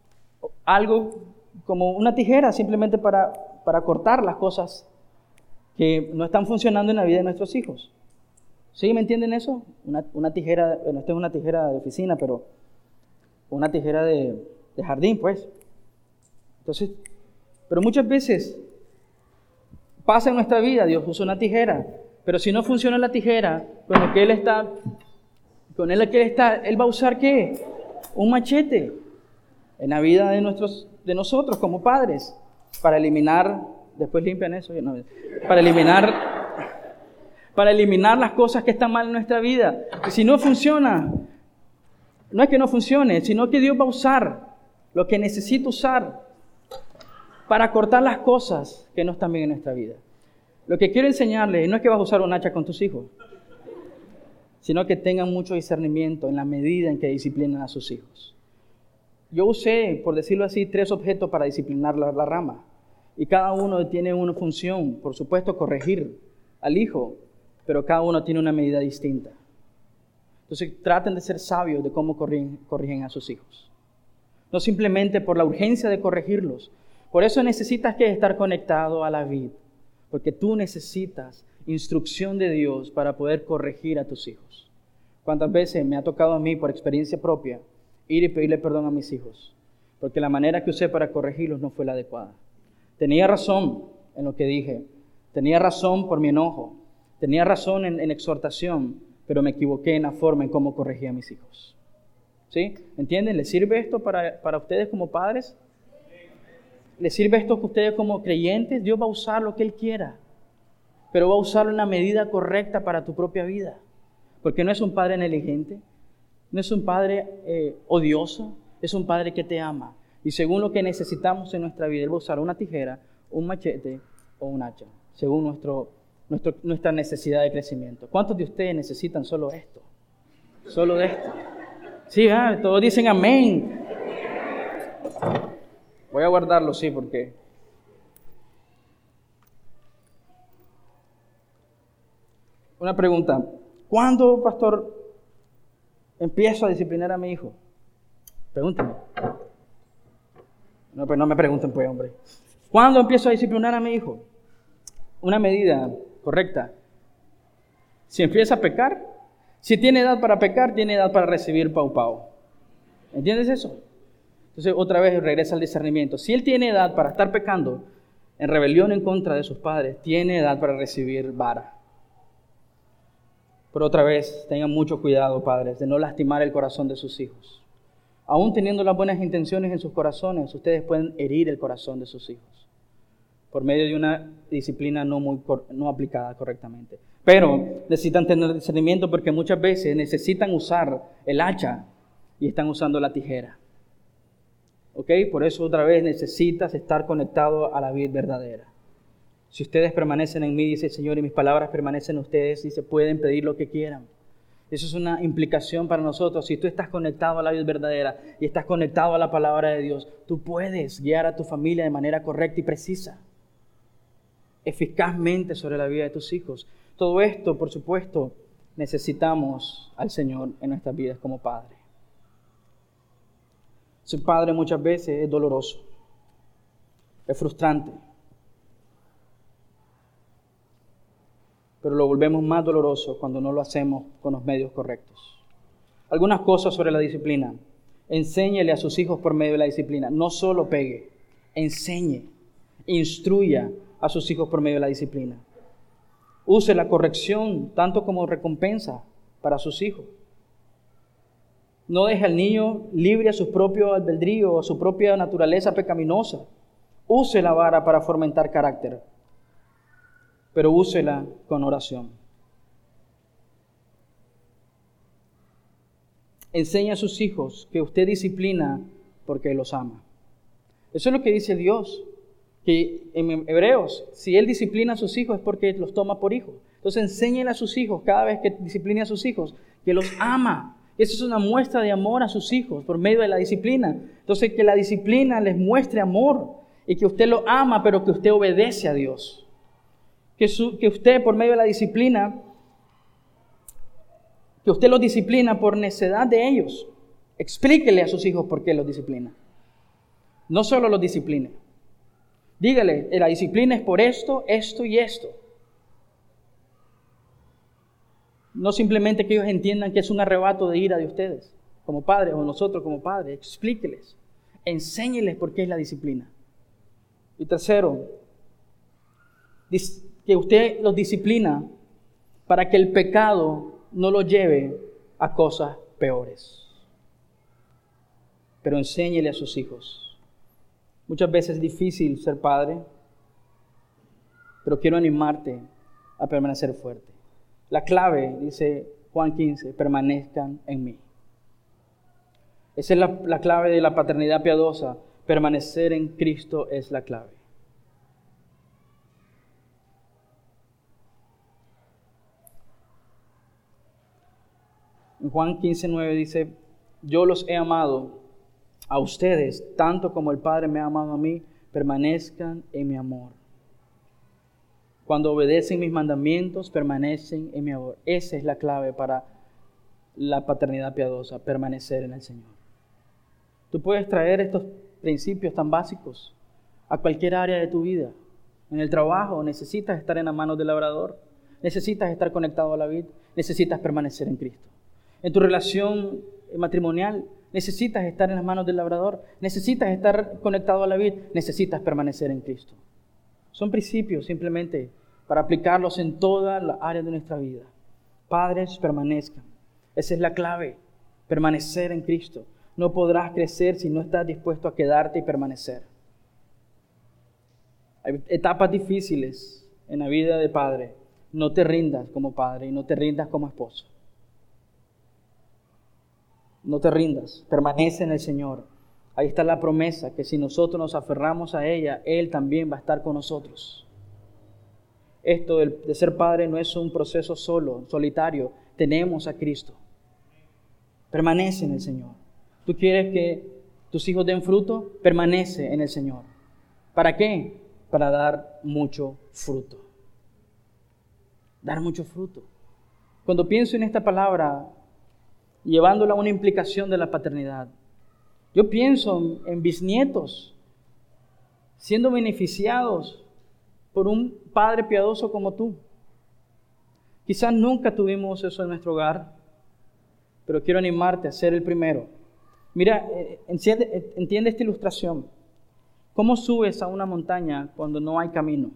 algo como una tijera simplemente para, para cortar las cosas que no están funcionando en la vida de nuestros hijos. ¿Sí? ¿Me entienden eso? Una, una tijera, bueno, esta es una tijera de oficina, pero una tijera de, de jardín, pues. Entonces, pero muchas veces pasa en nuestra vida, Dios usa una tijera, pero si no funciona la tijera, con lo que Él está, con Él que Él está, Él va a usar ¿qué? Un machete en la vida de nuestros, de nosotros como padres, para eliminar, después limpian eso, no, para eliminar... para eliminar las cosas que están mal en nuestra vida. Y si no funciona, no es que no funcione, sino que Dios va a usar lo que necesita usar para cortar las cosas que no están bien en nuestra vida. Lo que quiero enseñarles no es que vas a usar un hacha con tus hijos, sino que tengan mucho discernimiento en la medida en que disciplinan a sus hijos. Yo usé, por decirlo así, tres objetos para disciplinar la, la rama. Y cada uno tiene una función, por supuesto, corregir al hijo, pero cada uno tiene una medida distinta. Entonces traten de ser sabios de cómo corrigen, corrigen a sus hijos. No simplemente por la urgencia de corregirlos. Por eso necesitas que estar conectado a la vid, porque tú necesitas instrucción de Dios para poder corregir a tus hijos. ¿Cuántas veces me ha tocado a mí, por experiencia propia, ir y pedirle perdón a mis hijos? Porque la manera que usé para corregirlos no fue la adecuada. Tenía razón en lo que dije, tenía razón por mi enojo, tenía razón en, en exhortación, pero me equivoqué en la forma en cómo corregí a mis hijos. ¿Sí? ¿Entienden? ¿Les sirve esto para, para ustedes como padres? ¿Les sirve esto a ustedes como creyentes? Dios va a usar lo que Él quiera, pero va a usarlo en la medida correcta para tu propia vida. Porque no es un padre negligente, no es un padre eh, odioso, es un padre que te ama. Y según lo que necesitamos en nuestra vida, Él va a usar una tijera, un machete o un hacha, según nuestro Nuestro, nuestra necesidad de crecimiento. ¿Cuántos de ustedes necesitan solo esto? Solo de esto. Sí, ah, todos dicen amén. Voy a guardarlo, sí, porque... Una pregunta. ¿Cuándo, pastor, empiezo a disciplinar a mi hijo? Pregúntenme. No, pues no me pregunten, pues, hombre. ¿Cuándo empiezo a disciplinar a mi hijo? Una medida correcta. Si empieza a pecar, si tiene edad para pecar, tiene edad para recibir pau pau. ¿Entiendes eso? Entonces otra vez regresa al discernimiento. Si él tiene edad para estar pecando en rebelión en contra de sus padres, tiene edad para recibir vara. Pero otra vez, tengan mucho cuidado, padres, de no lastimar el corazón de sus hijos. Aún teniendo las buenas intenciones en sus corazones, ustedes pueden herir el corazón de sus hijos por medio de una disciplina no, muy, no aplicada correctamente. Pero necesitan tener discernimiento porque muchas veces necesitan usar el hacha y están usando la tijera. ¿Ok? Por eso otra vez necesitas estar conectado a la vid verdadera. Si ustedes permanecen en mí, dice el Señor, y mis palabras permanecen en ustedes, y se pueden pedir lo que quieran. Eso es una implicación para nosotros. Si tú estás conectado a la vid verdadera y estás conectado a la palabra de Dios, tú puedes guiar a tu familia de manera correcta y precisa, eficazmente sobre la vida de tus hijos. Todo esto, por supuesto, necesitamos al Señor en nuestras vidas como Padre. Ser padre muchas veces es doloroso, es frustrante, pero lo volvemos más doloroso cuando no lo hacemos con los medios correctos. Algunas cosas sobre la disciplina. Enséñele a sus hijos por medio de la disciplina. No solo pegue, enseñe, instruya, a sus hijos por medio de la disciplina. Use la corrección tanto como recompensa para sus hijos. No deje al niño libre a su propio albedrío, a su propia naturaleza pecaminosa. Use la vara para fomentar carácter, pero úsela con oración. Enseña a sus hijos que usted disciplina porque los ama. Eso es lo que dice Dios, que en Hebreos, si Él disciplina a sus hijos es porque los toma por hijos. Entonces enséñele a sus hijos, cada vez que discipline a sus hijos, que los ama. Esa es una muestra de amor a sus hijos por medio de la disciplina. Entonces que la disciplina les muestre amor y que usted lo ama, pero que usted obedece a Dios. Que, su, que usted por medio de la disciplina, que usted los disciplina por necedad de ellos. Explíquele a sus hijos por qué los disciplina. No solo los discipline. Dígale, la disciplina es por esto, esto y esto. No simplemente que ellos entiendan que es un arrebato de ira de ustedes, como padres, o nosotros como padres. Explíqueles, enséñeles por qué es la disciplina. Y tercero, que usted los disciplina para que el pecado no los lleve a cosas peores. Pero enséñele a sus hijos. Muchas veces es difícil ser padre, pero quiero animarte a permanecer fuerte. La clave, dice Juan quince, permanezcan en mí. Esa es la, la clave de la paternidad piadosa. Permanecer en Cristo es la clave. En Juan quince, nueve dice, yo los he amado a ustedes, tanto como el Padre me ha amado a mí, permanezcan en mi amor. Cuando obedecen mis mandamientos, permanecen en mi amor. Esa es la clave para la paternidad piadosa, permanecer en el Señor. Tú puedes traer estos principios tan básicos a cualquier área de tu vida. En el trabajo necesitas estar en las manos del labrador, necesitas estar conectado a la vid, necesitas permanecer en Cristo. En tu relación matrimonial, necesitas estar en las manos del labrador, necesitas estar conectado a la vid, necesitas permanecer en Cristo. Son principios simplemente para aplicarlos en todas las áreas de nuestra vida. Padres, permanezcan. Esa es la clave, permanecer en Cristo. No podrás crecer si no estás dispuesto a quedarte y permanecer. Hay etapas difíciles en la vida de padre. No te rindas como padre y no te rindas como esposo. No te rindas, permanece en el Señor. Ahí está la promesa, que si nosotros nos aferramos a ella, Él también va a estar con nosotros. Esto de ser padre no es un proceso solo, solitario. Tenemos a Cristo. Permanece en el Señor. ¿Tú quieres que tus hijos den fruto? Permanece en el Señor. ¿Para qué? Para dar mucho fruto. Dar mucho fruto. Cuando pienso en esta palabra, llevándola a una implicación de la paternidad, yo pienso en bisnietos siendo beneficiados por un padre piadoso como tú. Quizás nunca tuvimos eso en nuestro hogar, pero quiero animarte a ser el primero. Mira, entiende, entiende esta ilustración. ¿Cómo subes a una montaña cuando no hay camino?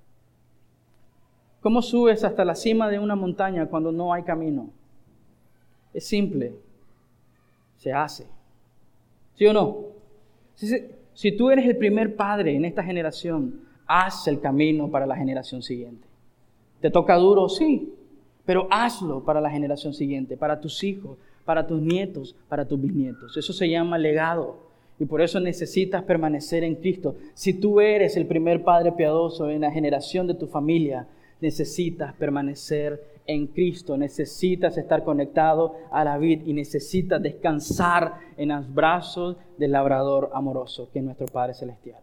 ¿Cómo subes hasta la cima de una montaña cuando no hay camino? Es simple, se hace. ¿Sí o no? Si, si tú eres el primer padre en esta generación, haz el camino para la generación siguiente. ¿Te toca duro? Sí, pero hazlo para la generación siguiente, para tus hijos, para tus nietos, para tus bisnietos. Eso se llama legado y por eso necesitas permanecer en Cristo. Si tú eres el primer padre piadoso en la generación de tu familia, necesitas permanecer en Cristo, necesitas estar conectado a la vid y necesitas descansar en los brazos del labrador amoroso que es nuestro Padre Celestial.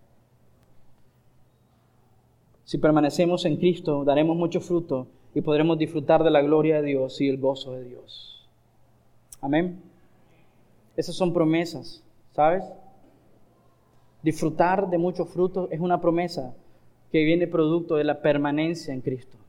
Si permanecemos en Cristo, daremos mucho fruto y podremos disfrutar de la gloria de Dios y el gozo de Dios. Amén. Esas son promesas, ¿sabes? Disfrutar de mucho fruto es una promesa que viene producto de la permanencia en Cristo.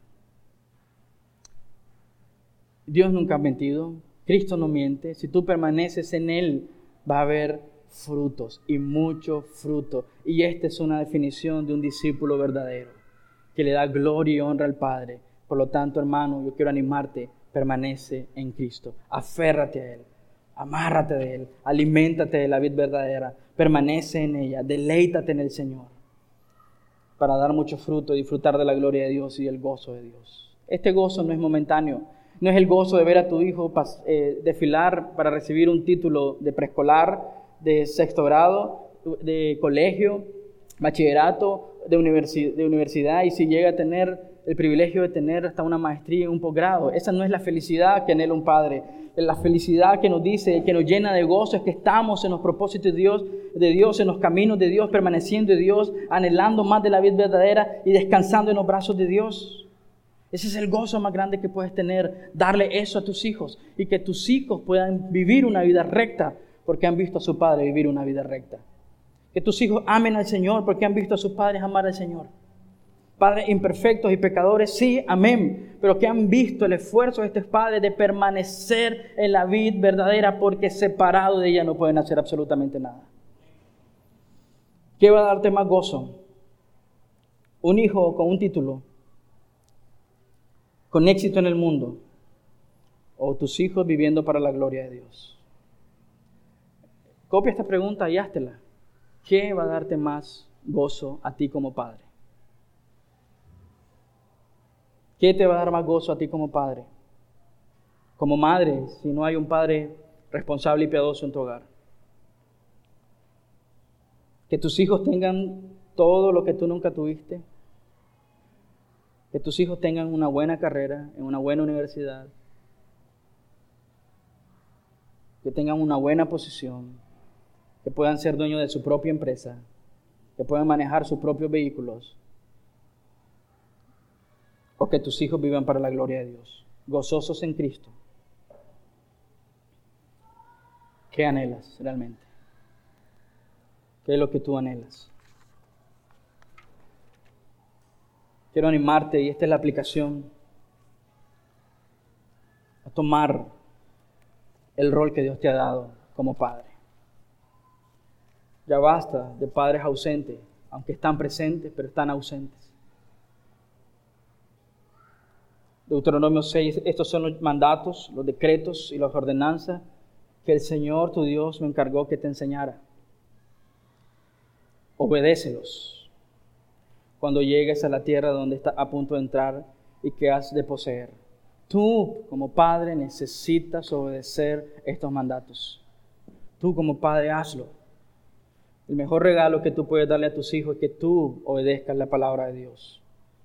Dios nunca ha mentido, Cristo no miente. Si tú permaneces en Él, va a haber frutos y mucho fruto. Y esta es una definición de un discípulo verdadero, que le da gloria y honra al Padre. Por lo tanto, hermano, yo quiero animarte, permanece en Cristo, aférrate a Él, amárrate de Él, aliméntate de la vid verdadera, permanece en ella, deleítate en el Señor, para dar mucho fruto y disfrutar de la gloria de Dios y el gozo de Dios. Este gozo no es momentáneo, no es el gozo de ver a tu hijo pas, eh, desfilar para recibir un título de preescolar, de sexto grado, de colegio, bachillerato, de, universi- de universidad, y si llega a tener el privilegio de tener hasta una maestría y un posgrado. Esa no es la felicidad que anhela un padre. La felicidad que nos dice, que nos llena de gozo, es que estamos en los propósitos de Dios, de Dios, en los caminos de Dios, permaneciendo en Dios, anhelando más de la vida verdadera y descansando en los brazos de Dios. Ese es el gozo más grande que puedes tener, darle eso a tus hijos y que tus hijos puedan vivir una vida recta porque han visto a su padre vivir una vida recta. Que tus hijos amen al Señor porque han visto a sus padres amar al Señor. Padres imperfectos y pecadores, sí, amén, pero que han visto el esfuerzo de estos padres de permanecer en la vid verdadera porque separados de ella no pueden hacer absolutamente nada. ¿Qué va a darte más gozo? ¿Un hijo con un título, con éxito en el mundo, o tus hijos viviendo para la gloria de Dios? Copia esta pregunta y háztela. ¿Qué va a darte más gozo a ti como padre? ¿Qué te va a dar más gozo a ti como padre? Como madre, si no hay un padre responsable y piadoso en tu hogar. Que tus hijos tengan todo lo que tú nunca tuviste. Que tus hijos tengan una buena carrera en una buena universidad. Que tengan una buena posición. Que puedan ser dueños de su propia empresa. Que puedan manejar sus propios vehículos. O que tus hijos vivan para la gloria de Dios, gozosos en Cristo. ¿Qué anhelas realmente? ¿Qué es lo que tú anhelas? Quiero animarte, y esta es la aplicación, a tomar el rol que Dios te ha dado como padre. Ya basta de padres ausentes, aunque están presentes, pero están ausentes. Deuteronomio seis, estos son los mandatos, los decretos y las ordenanzas que el Señor tu Dios me encargó que te enseñara. Obedécelos cuando llegues a la tierra donde estás a punto de entrar y que has de poseer. Tú como padre necesitas obedecer estos mandatos. Tú como padre hazlo. El mejor regalo que tú puedes darle a tus hijos es que tú obedezcas la palabra de Dios.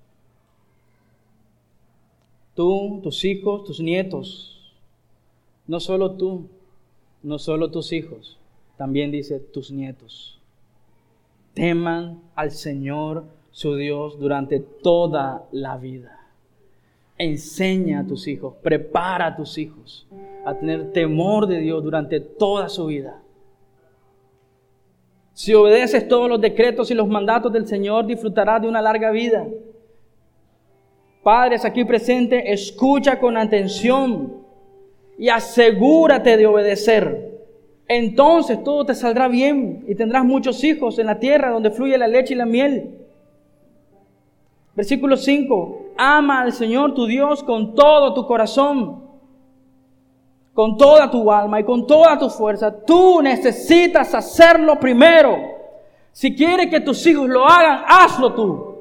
Tú, tus hijos, tus nietos, no solo tú, no solo tus hijos, también dice tus nietos. Teman al Señor su Dios durante toda la vida. Enseña a tus hijos, prepara a tus hijos a tener temor de Dios durante toda su vida. Si obedeces todos los decretos y los mandatos del Señor, disfrutarás de una larga vida. Padres aquí presentes, escucha con atención y asegúrate de obedecer. Entonces todo te saldrá bien y tendrás muchos hijos en la tierra donde fluye la leche y la miel. Versículo cinco. Ama al Señor tu Dios con todo tu corazón, con toda tu alma y con toda tu fuerza. Tú necesitas hacerlo primero. Si quieres que tus hijos lo hagan, hazlo tú.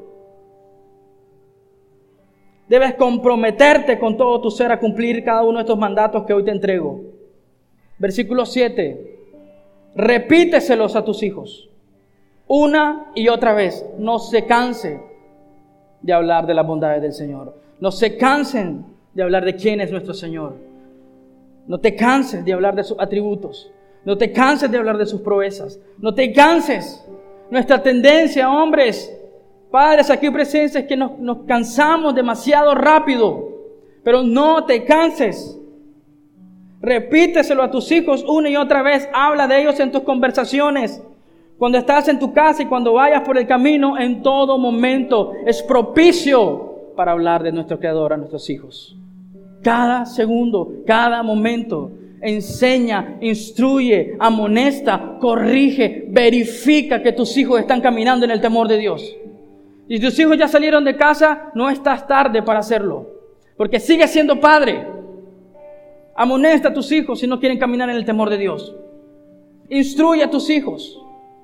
Debes comprometerte con todo tu ser a cumplir cada uno de estos mandatos que hoy te entrego. Versículo siete. Repíteselos a tus hijos una y otra vez. No se canse de hablar de las bondades del Señor. No se cansen de hablar de quién es nuestro Señor. No te canses de hablar de sus atributos. No te canses de hablar de sus proezas. No te canses. Nuestra tendencia, hombres, padres aquí presentes, es que nos, nos cansamos demasiado rápido. Pero no te canses. Repíteselo a tus hijos una y otra vez. Habla de ellos en tus conversaciones. Cuando estás en tu casa y cuando vayas por el camino, en todo momento es propicio para hablar de nuestro Creador a nuestros hijos. Cada segundo, cada momento enseña, instruye, amonesta, corrige, verifica que tus hijos están caminando en el temor de Dios. Si tus hijos ya salieron de casa, no estás tarde para hacerlo, porque sigues siendo padre. Amonesta a tus hijos si no quieren caminar en el temor de Dios. Instruye a tus hijos.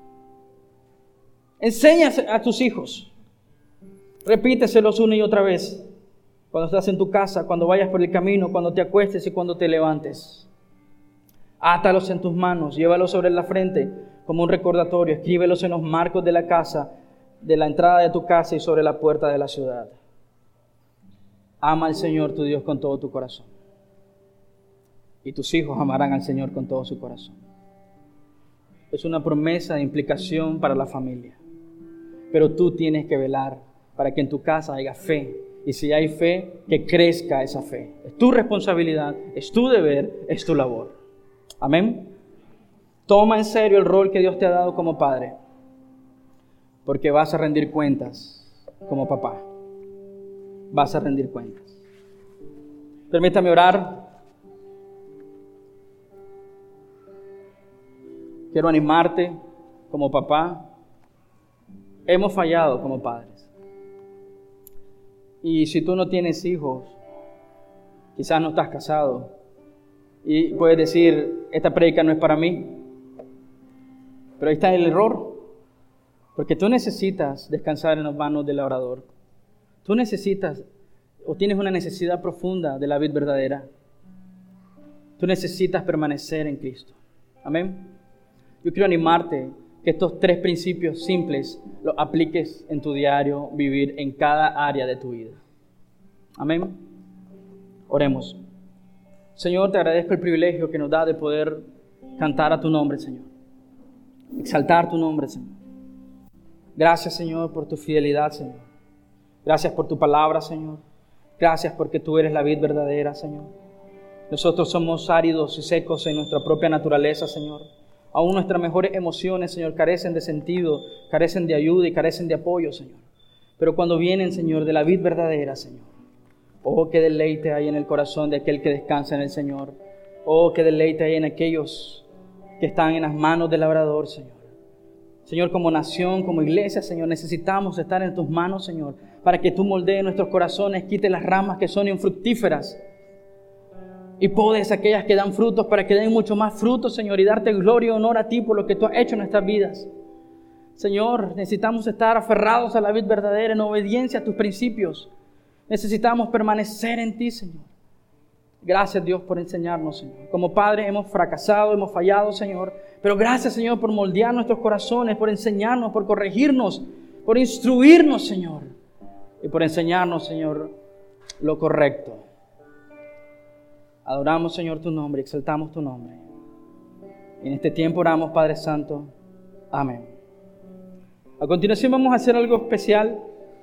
Enseña a tus hijos. Repíteselos una y otra vez. Cuando estás en tu casa, cuando vayas por el camino, cuando te acuestes y cuando te levantes. Átalos en tus manos, llévalos sobre la frente como un recordatorio. Escríbelos en los marcos de la casa, de la entrada de tu casa y sobre la puerta de la ciudad. Ama al Señor tu Dios con todo tu corazón. Y tus hijos amarán al Señor con todo su corazón. Es una promesa de implicación para la familia. Pero tú tienes que velar para que en tu casa haya fe. Y si hay fe, que crezca esa fe. Es tu responsabilidad, es tu deber, es tu labor. Amén. Toma en serio el rol que Dios te ha dado como padre. Porque vas a rendir cuentas como papá. Vas a rendir cuentas. Permítame orar. Quiero animarte como papá. Hemos fallado como padres. Y si tú no tienes hijos, quizás no estás casado, y puedes decir, esta prédica no es para mí. Pero ahí está el error. Porque tú necesitas descansar en las manos del labrador. Tú necesitas, o tienes una necesidad profunda de la vid verdadera. Tú necesitas permanecer en Cristo. Amén. Yo quiero animarte que estos tres principios simples los apliques en tu diario vivir en cada área de tu vida. Amén. Oremos. Señor, te agradezco el privilegio que nos da de poder cantar a tu nombre, Señor. Exaltar tu nombre, Señor. Gracias, Señor, por tu fidelidad, Señor. Gracias por tu palabra, Señor. Gracias porque tú eres la vid verdadera, Señor. Nosotros somos áridos y secos en nuestra propia naturaleza, Señor. Aún nuestras mejores emociones, Señor, carecen de sentido, carecen de ayuda y carecen de apoyo, Señor. Pero cuando vienen, Señor, de la vid verdadera, Señor, oh, qué deleite hay en el corazón de aquel que descansa en el Señor. Oh, qué deleite hay en aquellos que están en las manos del labrador, Señor. Señor, como nación, como iglesia, Señor, necesitamos estar en tus manos, Señor, para que tú moldees nuestros corazones, quites las ramas que son infructíferas y podes aquellas que dan frutos para que den mucho más frutos, Señor, y darte gloria y honor a ti por lo que tú has hecho en nuestras vidas. Señor, necesitamos estar aferrados a la vid verdadera en obediencia a tus principios. Necesitamos permanecer en ti, Señor. Gracias, Dios, por enseñarnos, Señor. Como padres hemos fracasado, hemos fallado, Señor. Pero gracias, Señor, por moldear nuestros corazones, por enseñarnos, por corregirnos, por instruirnos, Señor. Y por enseñarnos, Señor, lo correcto. Adoramos, Señor, tu nombre, exaltamos tu nombre. Y en este tiempo oramos, Padre Santo. Amén. A continuación vamos a hacer algo especial.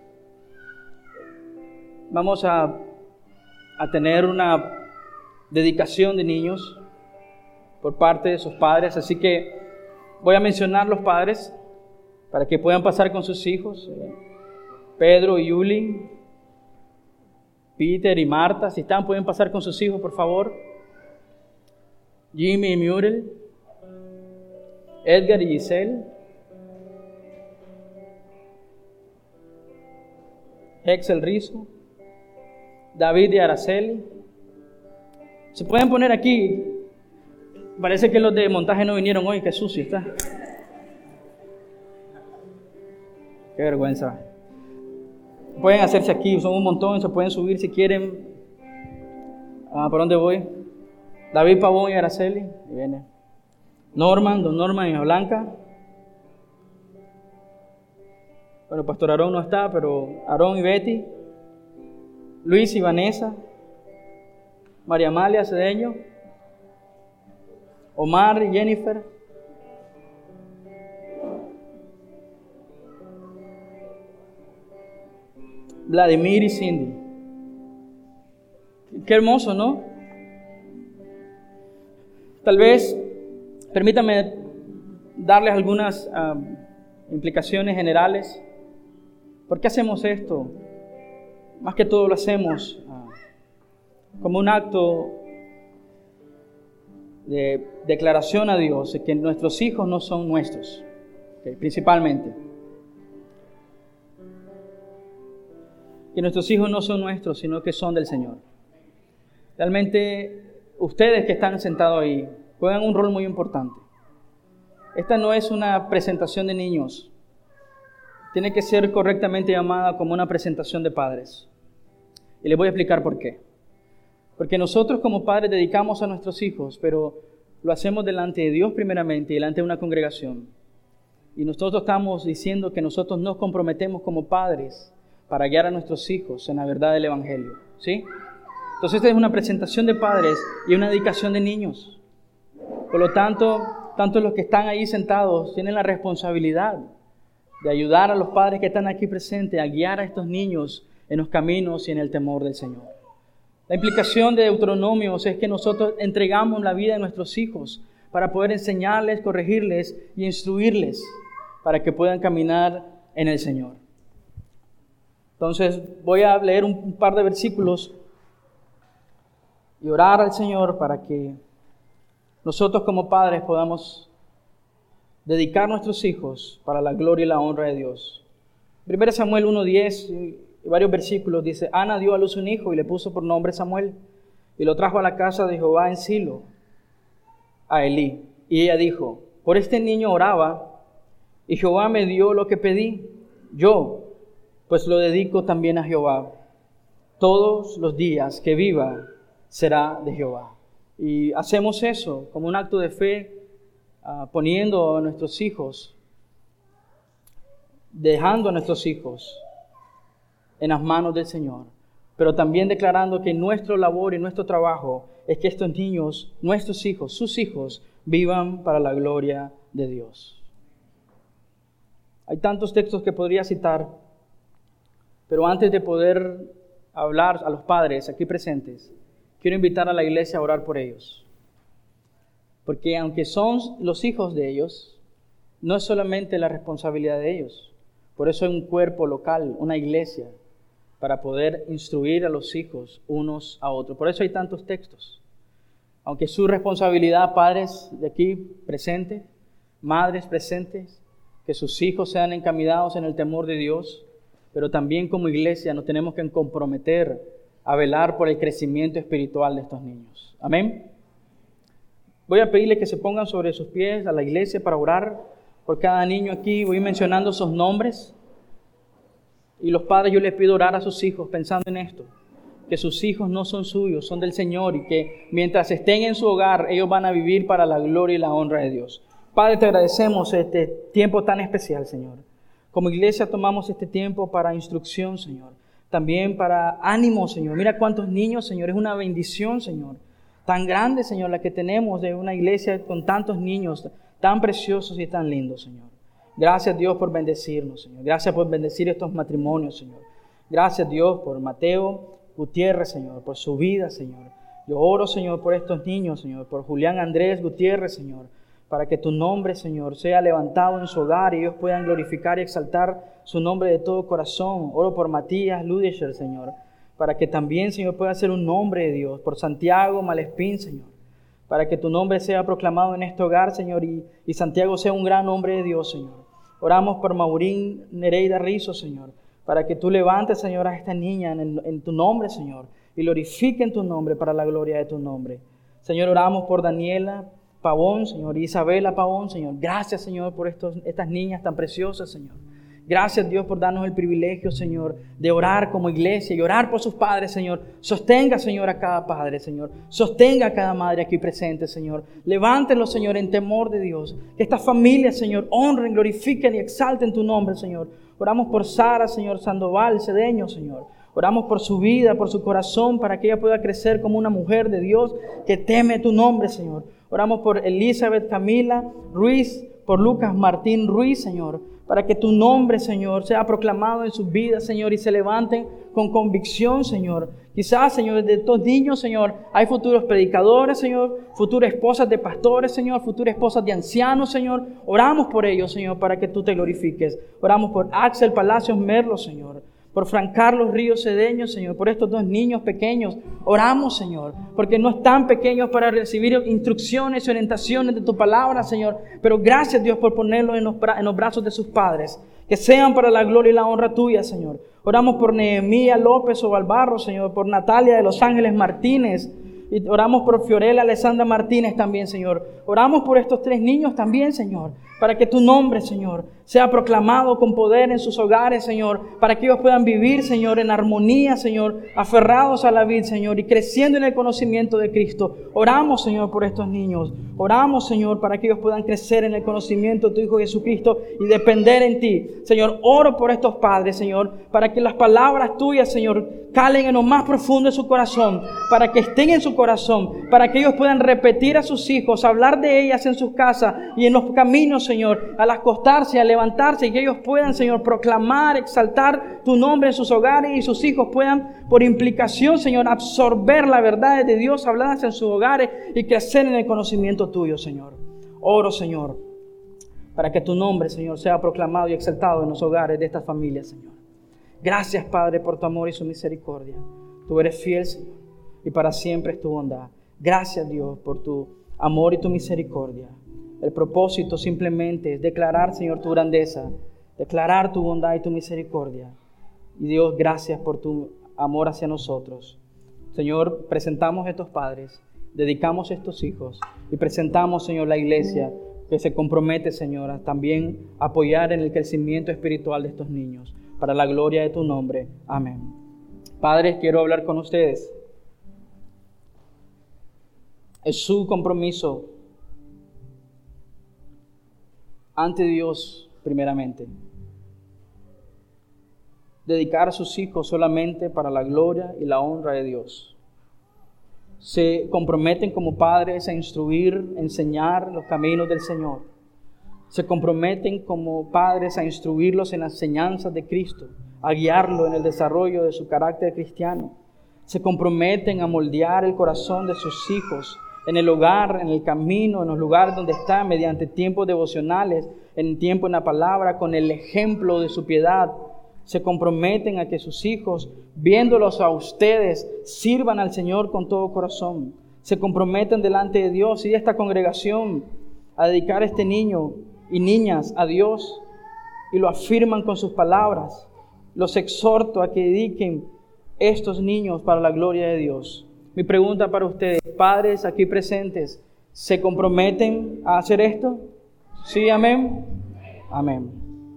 Vamos a, a tener una dedicación de niños por parte de sus padres. Así que voy a mencionar los padres para que puedan pasar con sus hijos. Pedro y Yuli, Peter y Marta, si están, pueden pasar con sus hijos, por favor. Jimmy y Muriel, Edgar y Giselle, Hexel Rizo, David y Araceli. Se pueden poner aquí. Parece que los de montaje no vinieron hoy, qué sucio está. Qué vergüenza. Pueden hacerse aquí, son un montón, se pueden subir si quieren. Ah, ¿por dónde voy? David Pavón y Araceli. Ahí viene. Norman, don Norman y Ana Blanca. Bueno, Pastor Aarón no está, pero Aarón y Betty. Luis y Vanessa. María Amalia Cedeño. Omar y Jennifer. Vladimir y Cindy. Qué hermoso, ¿no? Tal vez, permítame darles algunas uh, implicaciones generales. ¿Por qué hacemos esto? Más que todo lo hacemos uh, como un acto de declaración a Dios de que nuestros hijos no son nuestros, ¿okay? Principalmente. Que nuestros hijos no son nuestros, sino que son del Señor. Realmente, ustedes que están sentados ahí, juegan un rol muy importante. Esta no es una presentación de niños. Tiene que ser correctamente llamada como una presentación de padres. Y les voy a explicar por qué. Porque nosotros como padres dedicamos a nuestros hijos, pero lo hacemos delante de Dios primeramente y delante de una congregación. Y nosotros estamos diciendo que nosotros nos comprometemos como padres para guiar a nuestros hijos en la verdad del Evangelio. ¿Sí? Entonces esta es una presentación de padres y una dedicación de niños. Por lo tanto, tanto los que están ahí sentados tienen la responsabilidad de ayudar a los padres que están aquí presentes a guiar a estos niños en los caminos y en el temor del Señor. La implicación de Deuteronomios es que nosotros entregamos la vida de nuestros hijos para poder enseñarles, corregirles y instruirles para que puedan caminar en el Señor. Entonces voy a leer un, un par de versículos y orar al Señor para que nosotros como padres podamos dedicar nuestros hijos para la gloria y la honra de Dios. primero Samuel uno diez y varios versículos dice: Ana dio a luz un hijo y le puso por nombre Samuel, y lo trajo a la casa de Jehová en Silo, a Elí. Y ella dijo: por este niño oraba, y Jehová me dio lo que pedí. Yo, pues lo dedico también a Jehová. Todos los días que viva será de Jehová. Y hacemos eso como un acto de fe, uh, poniendo a nuestros hijos, dejando a nuestros hijos en las manos del Señor, pero también declarando que nuestra labor y nuestro trabajo es que estos niños, nuestros hijos, sus hijos, vivan para la gloria de Dios. Hay tantos textos que podría citar, pero antes de poder hablar a los padres aquí presentes, quiero invitar a la iglesia a orar por ellos. Porque aunque son los hijos de ellos, no es solamente la responsabilidad de ellos. Por eso hay un cuerpo local, una iglesia, para poder instruir a los hijos unos a otros. Por eso hay tantos textos. Aunque su responsabilidad, padres de aquí presentes, madres presentes, que sus hijos sean encaminados en el temor de Dios, pero también como iglesia nos tenemos que comprometer a velar por el crecimiento espiritual de estos niños. Amén. Voy a pedirle que se pongan sobre sus pies a la iglesia para orar por cada niño aquí. Voy mencionando sus nombres. Y los padres, yo les pido orar a sus hijos pensando en esto, que sus hijos no son suyos, son del Señor, y que mientras estén en su hogar, ellos van a vivir para la gloria y la honra de Dios. Padre, te agradecemos este tiempo tan especial, Señor. Como iglesia tomamos este tiempo para instrucción, Señor. También para ánimo, Señor. Mira cuántos niños, Señor. Es una bendición, Señor. Tan grande, Señor, la que tenemos de una iglesia con tantos niños tan preciosos y tan lindos, Señor. Gracias, Dios, por bendecirnos, Señor. Gracias por bendecir estos matrimonios, Señor. Gracias, Dios, por Mateo Gutiérrez, Señor, por su vida, Señor. Yo oro, Señor, por estos niños, Señor, por Julián Andrés Gutiérrez, Señor, para que tu nombre, Señor, sea levantado en su hogar y ellos puedan glorificar y exaltar su nombre de todo corazón. Oro por Matías Ludischer, Señor, para que también, Señor, pueda ser un nombre de Dios. Por Santiago Malespín, Señor, para que tu nombre sea proclamado en este hogar, Señor, y, y Santiago sea un gran hombre de Dios, Señor. Oramos por Maurín Nereida Rizo, Señor, para que tú levantes, Señor, a esta niña en, el, en tu nombre, Señor, y glorifiquen tu nombre para la gloria de tu nombre. Señor, oramos por Daniela Pavón, Señor, y Isabela Pavón, Señor. Gracias, Señor, por estos, estas niñas tan preciosas, Señor. Gracias, Dios, por darnos el privilegio, Señor, de orar como iglesia y orar por sus padres, Señor. Sostenga, Señor, a cada padre, Señor. Sostenga a cada madre aquí presente, Señor. Levántenlos, Señor, en temor de Dios. Que estas familias, Señor, honren, glorifiquen y exalten tu nombre, Señor. Oramos por Sara, Señor, Sandoval Cedeño, Señor. Oramos por su vida, por su corazón, para que ella pueda crecer como una mujer de Dios que teme tu nombre, Señor. Oramos por Elizabeth Camila Ruiz, por Lucas Martín Ruiz, Señor, para que tu nombre, Señor, sea proclamado en sus vidas, Señor, y se levanten con convicción, Señor. Quizás, Señor, de estos niños, Señor, hay futuros predicadores, Señor, futuras esposas de pastores, Señor, futuras esposas de ancianos, Señor. Oramos por ellos, Señor, para que tú te glorifiques. Oramos por Axel Palacios Merlo, Señor, por Fran Carlos Ríos Cedeño, Señor, por estos dos niños pequeños. Oramos, Señor, porque no están pequeños para recibir instrucciones y orientaciones de tu palabra, Señor. Pero gracias, Dios, por ponerlos en los, bra- en los brazos de sus padres. Que sean para la gloria y la honra tuya, Señor. Oramos por Nehemías López Ovalbarro, Señor, por Natalia de Los Ángeles Martínez. Y oramos por Fiorella Alessandra Martínez también, Señor. Oramos por estos tres niños también, Señor, para que tu nombre, Señor, sea proclamado con poder en sus hogares, Señor, para que ellos puedan vivir, Señor, en armonía, Señor, aferrados a la vid, Señor, y creciendo en el conocimiento de Cristo. Oramos, Señor, por estos niños. Oramos, Señor, para que ellos puedan crecer en el conocimiento de tu Hijo Jesucristo y depender en ti. Señor, oro por estos padres, Señor, para que las palabras tuyas, Señor, calen en lo más profundo de su corazón, para que estén en su corazón, para que ellos puedan repetir a sus hijos, hablar de ellas en sus casas y en los caminos, Señor, al acostarse, al levantarse, y que ellos puedan, Señor, proclamar, exaltar tu nombre en sus hogares, y sus hijos puedan, por implicación, Señor, absorber la verdad de Dios habladas en sus hogares y crecer en el conocimiento tuyo, Señor. Oro, Señor, para que tu nombre, Señor, sea proclamado y exaltado en los hogares de estas familias, Señor. Gracias, Padre, por tu amor y su misericordia. Tú eres fiel, Señor, y para siempre es tu bondad. Gracias, Dios, por tu amor y tu misericordia. El propósito simplemente es declarar, Señor, tu grandeza, declarar tu bondad y tu misericordia. Y Dios, gracias por tu amor hacia nosotros. Señor, presentamos a estos padres, dedicamos a estos hijos y presentamos, Señor, la iglesia que se compromete, Señor, a también apoyar en el crecimiento espiritual de estos niños, para la gloria de tu nombre. Amén. Padres, quiero hablar con ustedes. Es su compromiso ante Dios, primeramente, dedicar a sus hijos solamente para la gloria y la honra de Dios. Se comprometen como padres a instruir, enseñar los caminos del Señor. Se comprometen como padres a instruirlos en las enseñanzas de Cristo, a guiarlo en el desarrollo de su carácter cristiano. Se comprometen a moldear el corazón de sus hijos en el hogar, en el camino, en los lugares donde están, mediante tiempos devocionales, en tiempo en la palabra, con el ejemplo de su piedad. Se comprometen a que sus hijos, viéndolos a ustedes, sirvan al Señor con todo corazón. Se comprometen delante de Dios y de esta congregación a dedicar a este niño y niñas a Dios, y lo afirman con sus palabras. Los exhorto a que dediquen estos niños para la gloria de Dios. Mi pregunta para ustedes, padres aquí presentes, ¿se comprometen a hacer esto? ¿Sí, amén? Amén.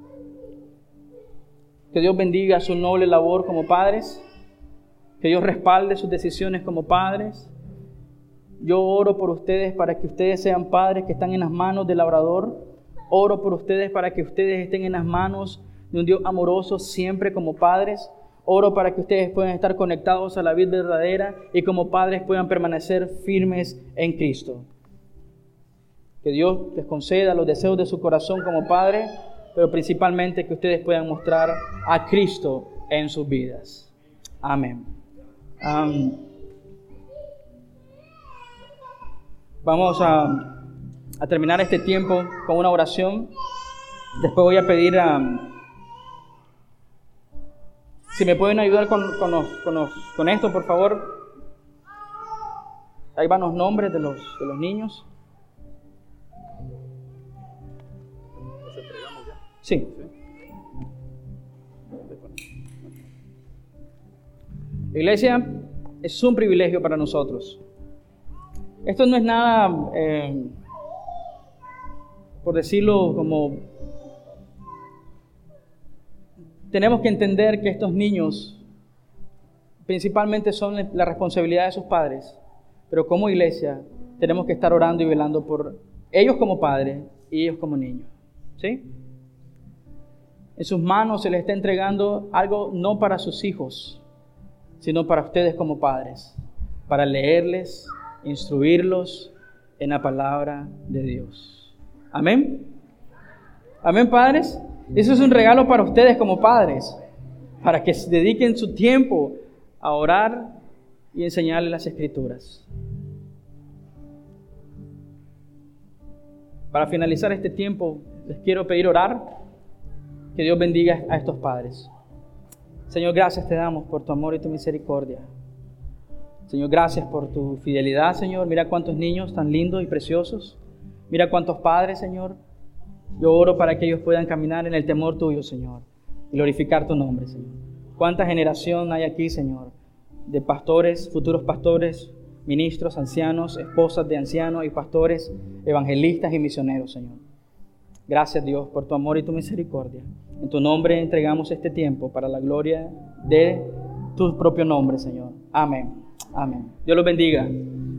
Que Dios bendiga su noble labor como padres. Que Dios respalde sus decisiones como padres. Yo oro por ustedes para que ustedes sean padres que están en las manos del labrador. Oro por ustedes para que ustedes estén en las manos de un Dios amoroso siempre como padres. Oro para que ustedes puedan estar conectados a la vida verdadera y como padres puedan permanecer firmes en Cristo. Que Dios les conceda los deseos de su corazón como padre, pero principalmente que ustedes puedan mostrar a Cristo en sus vidas. Amén. Um, vamos a, a terminar este tiempo con una oración. Después voy a pedir a... Si me pueden ayudar con, con, los, con, los, con esto, por favor. Ahí van los nombres de los, de los niños. ¿Los entregamos ya? Sí. Iglesia, es un privilegio para nosotros. Esto no es nada, eh, por decirlo como... Tenemos que entender que estos niños principalmente son la responsabilidad de sus padres, pero como iglesia tenemos que estar orando y velando por ellos como padres y ellos como niños. ¿Sí? En sus manos se les está entregando algo no para sus hijos, sino para ustedes como padres, para leerles, instruirlos en la palabra de Dios. Amén. Amén, padres. Eso es un regalo para ustedes como padres, para que se dediquen su tiempo a orar y enseñarles las Escrituras. Para finalizar este tiempo, les quiero pedir orar, que Dios bendiga a estos padres. Señor, gracias te damos por tu amor y tu misericordia. Señor, gracias por tu fidelidad, Señor. Mira cuántos niños tan lindos y preciosos. Mira cuántos padres, Señor. Yo oro para que ellos puedan caminar en el temor tuyo, Señor, y glorificar tu nombre, Señor. Cuánta generación hay aquí, Señor, de pastores, futuros pastores, ministros, ancianos, esposas de ancianos y pastores, evangelistas y misioneros, Señor. Gracias, Dios, por tu amor y tu misericordia. En tu nombre entregamos este tiempo para la gloria de tu propio nombre, Señor. Amén. Amén. Dios los bendiga.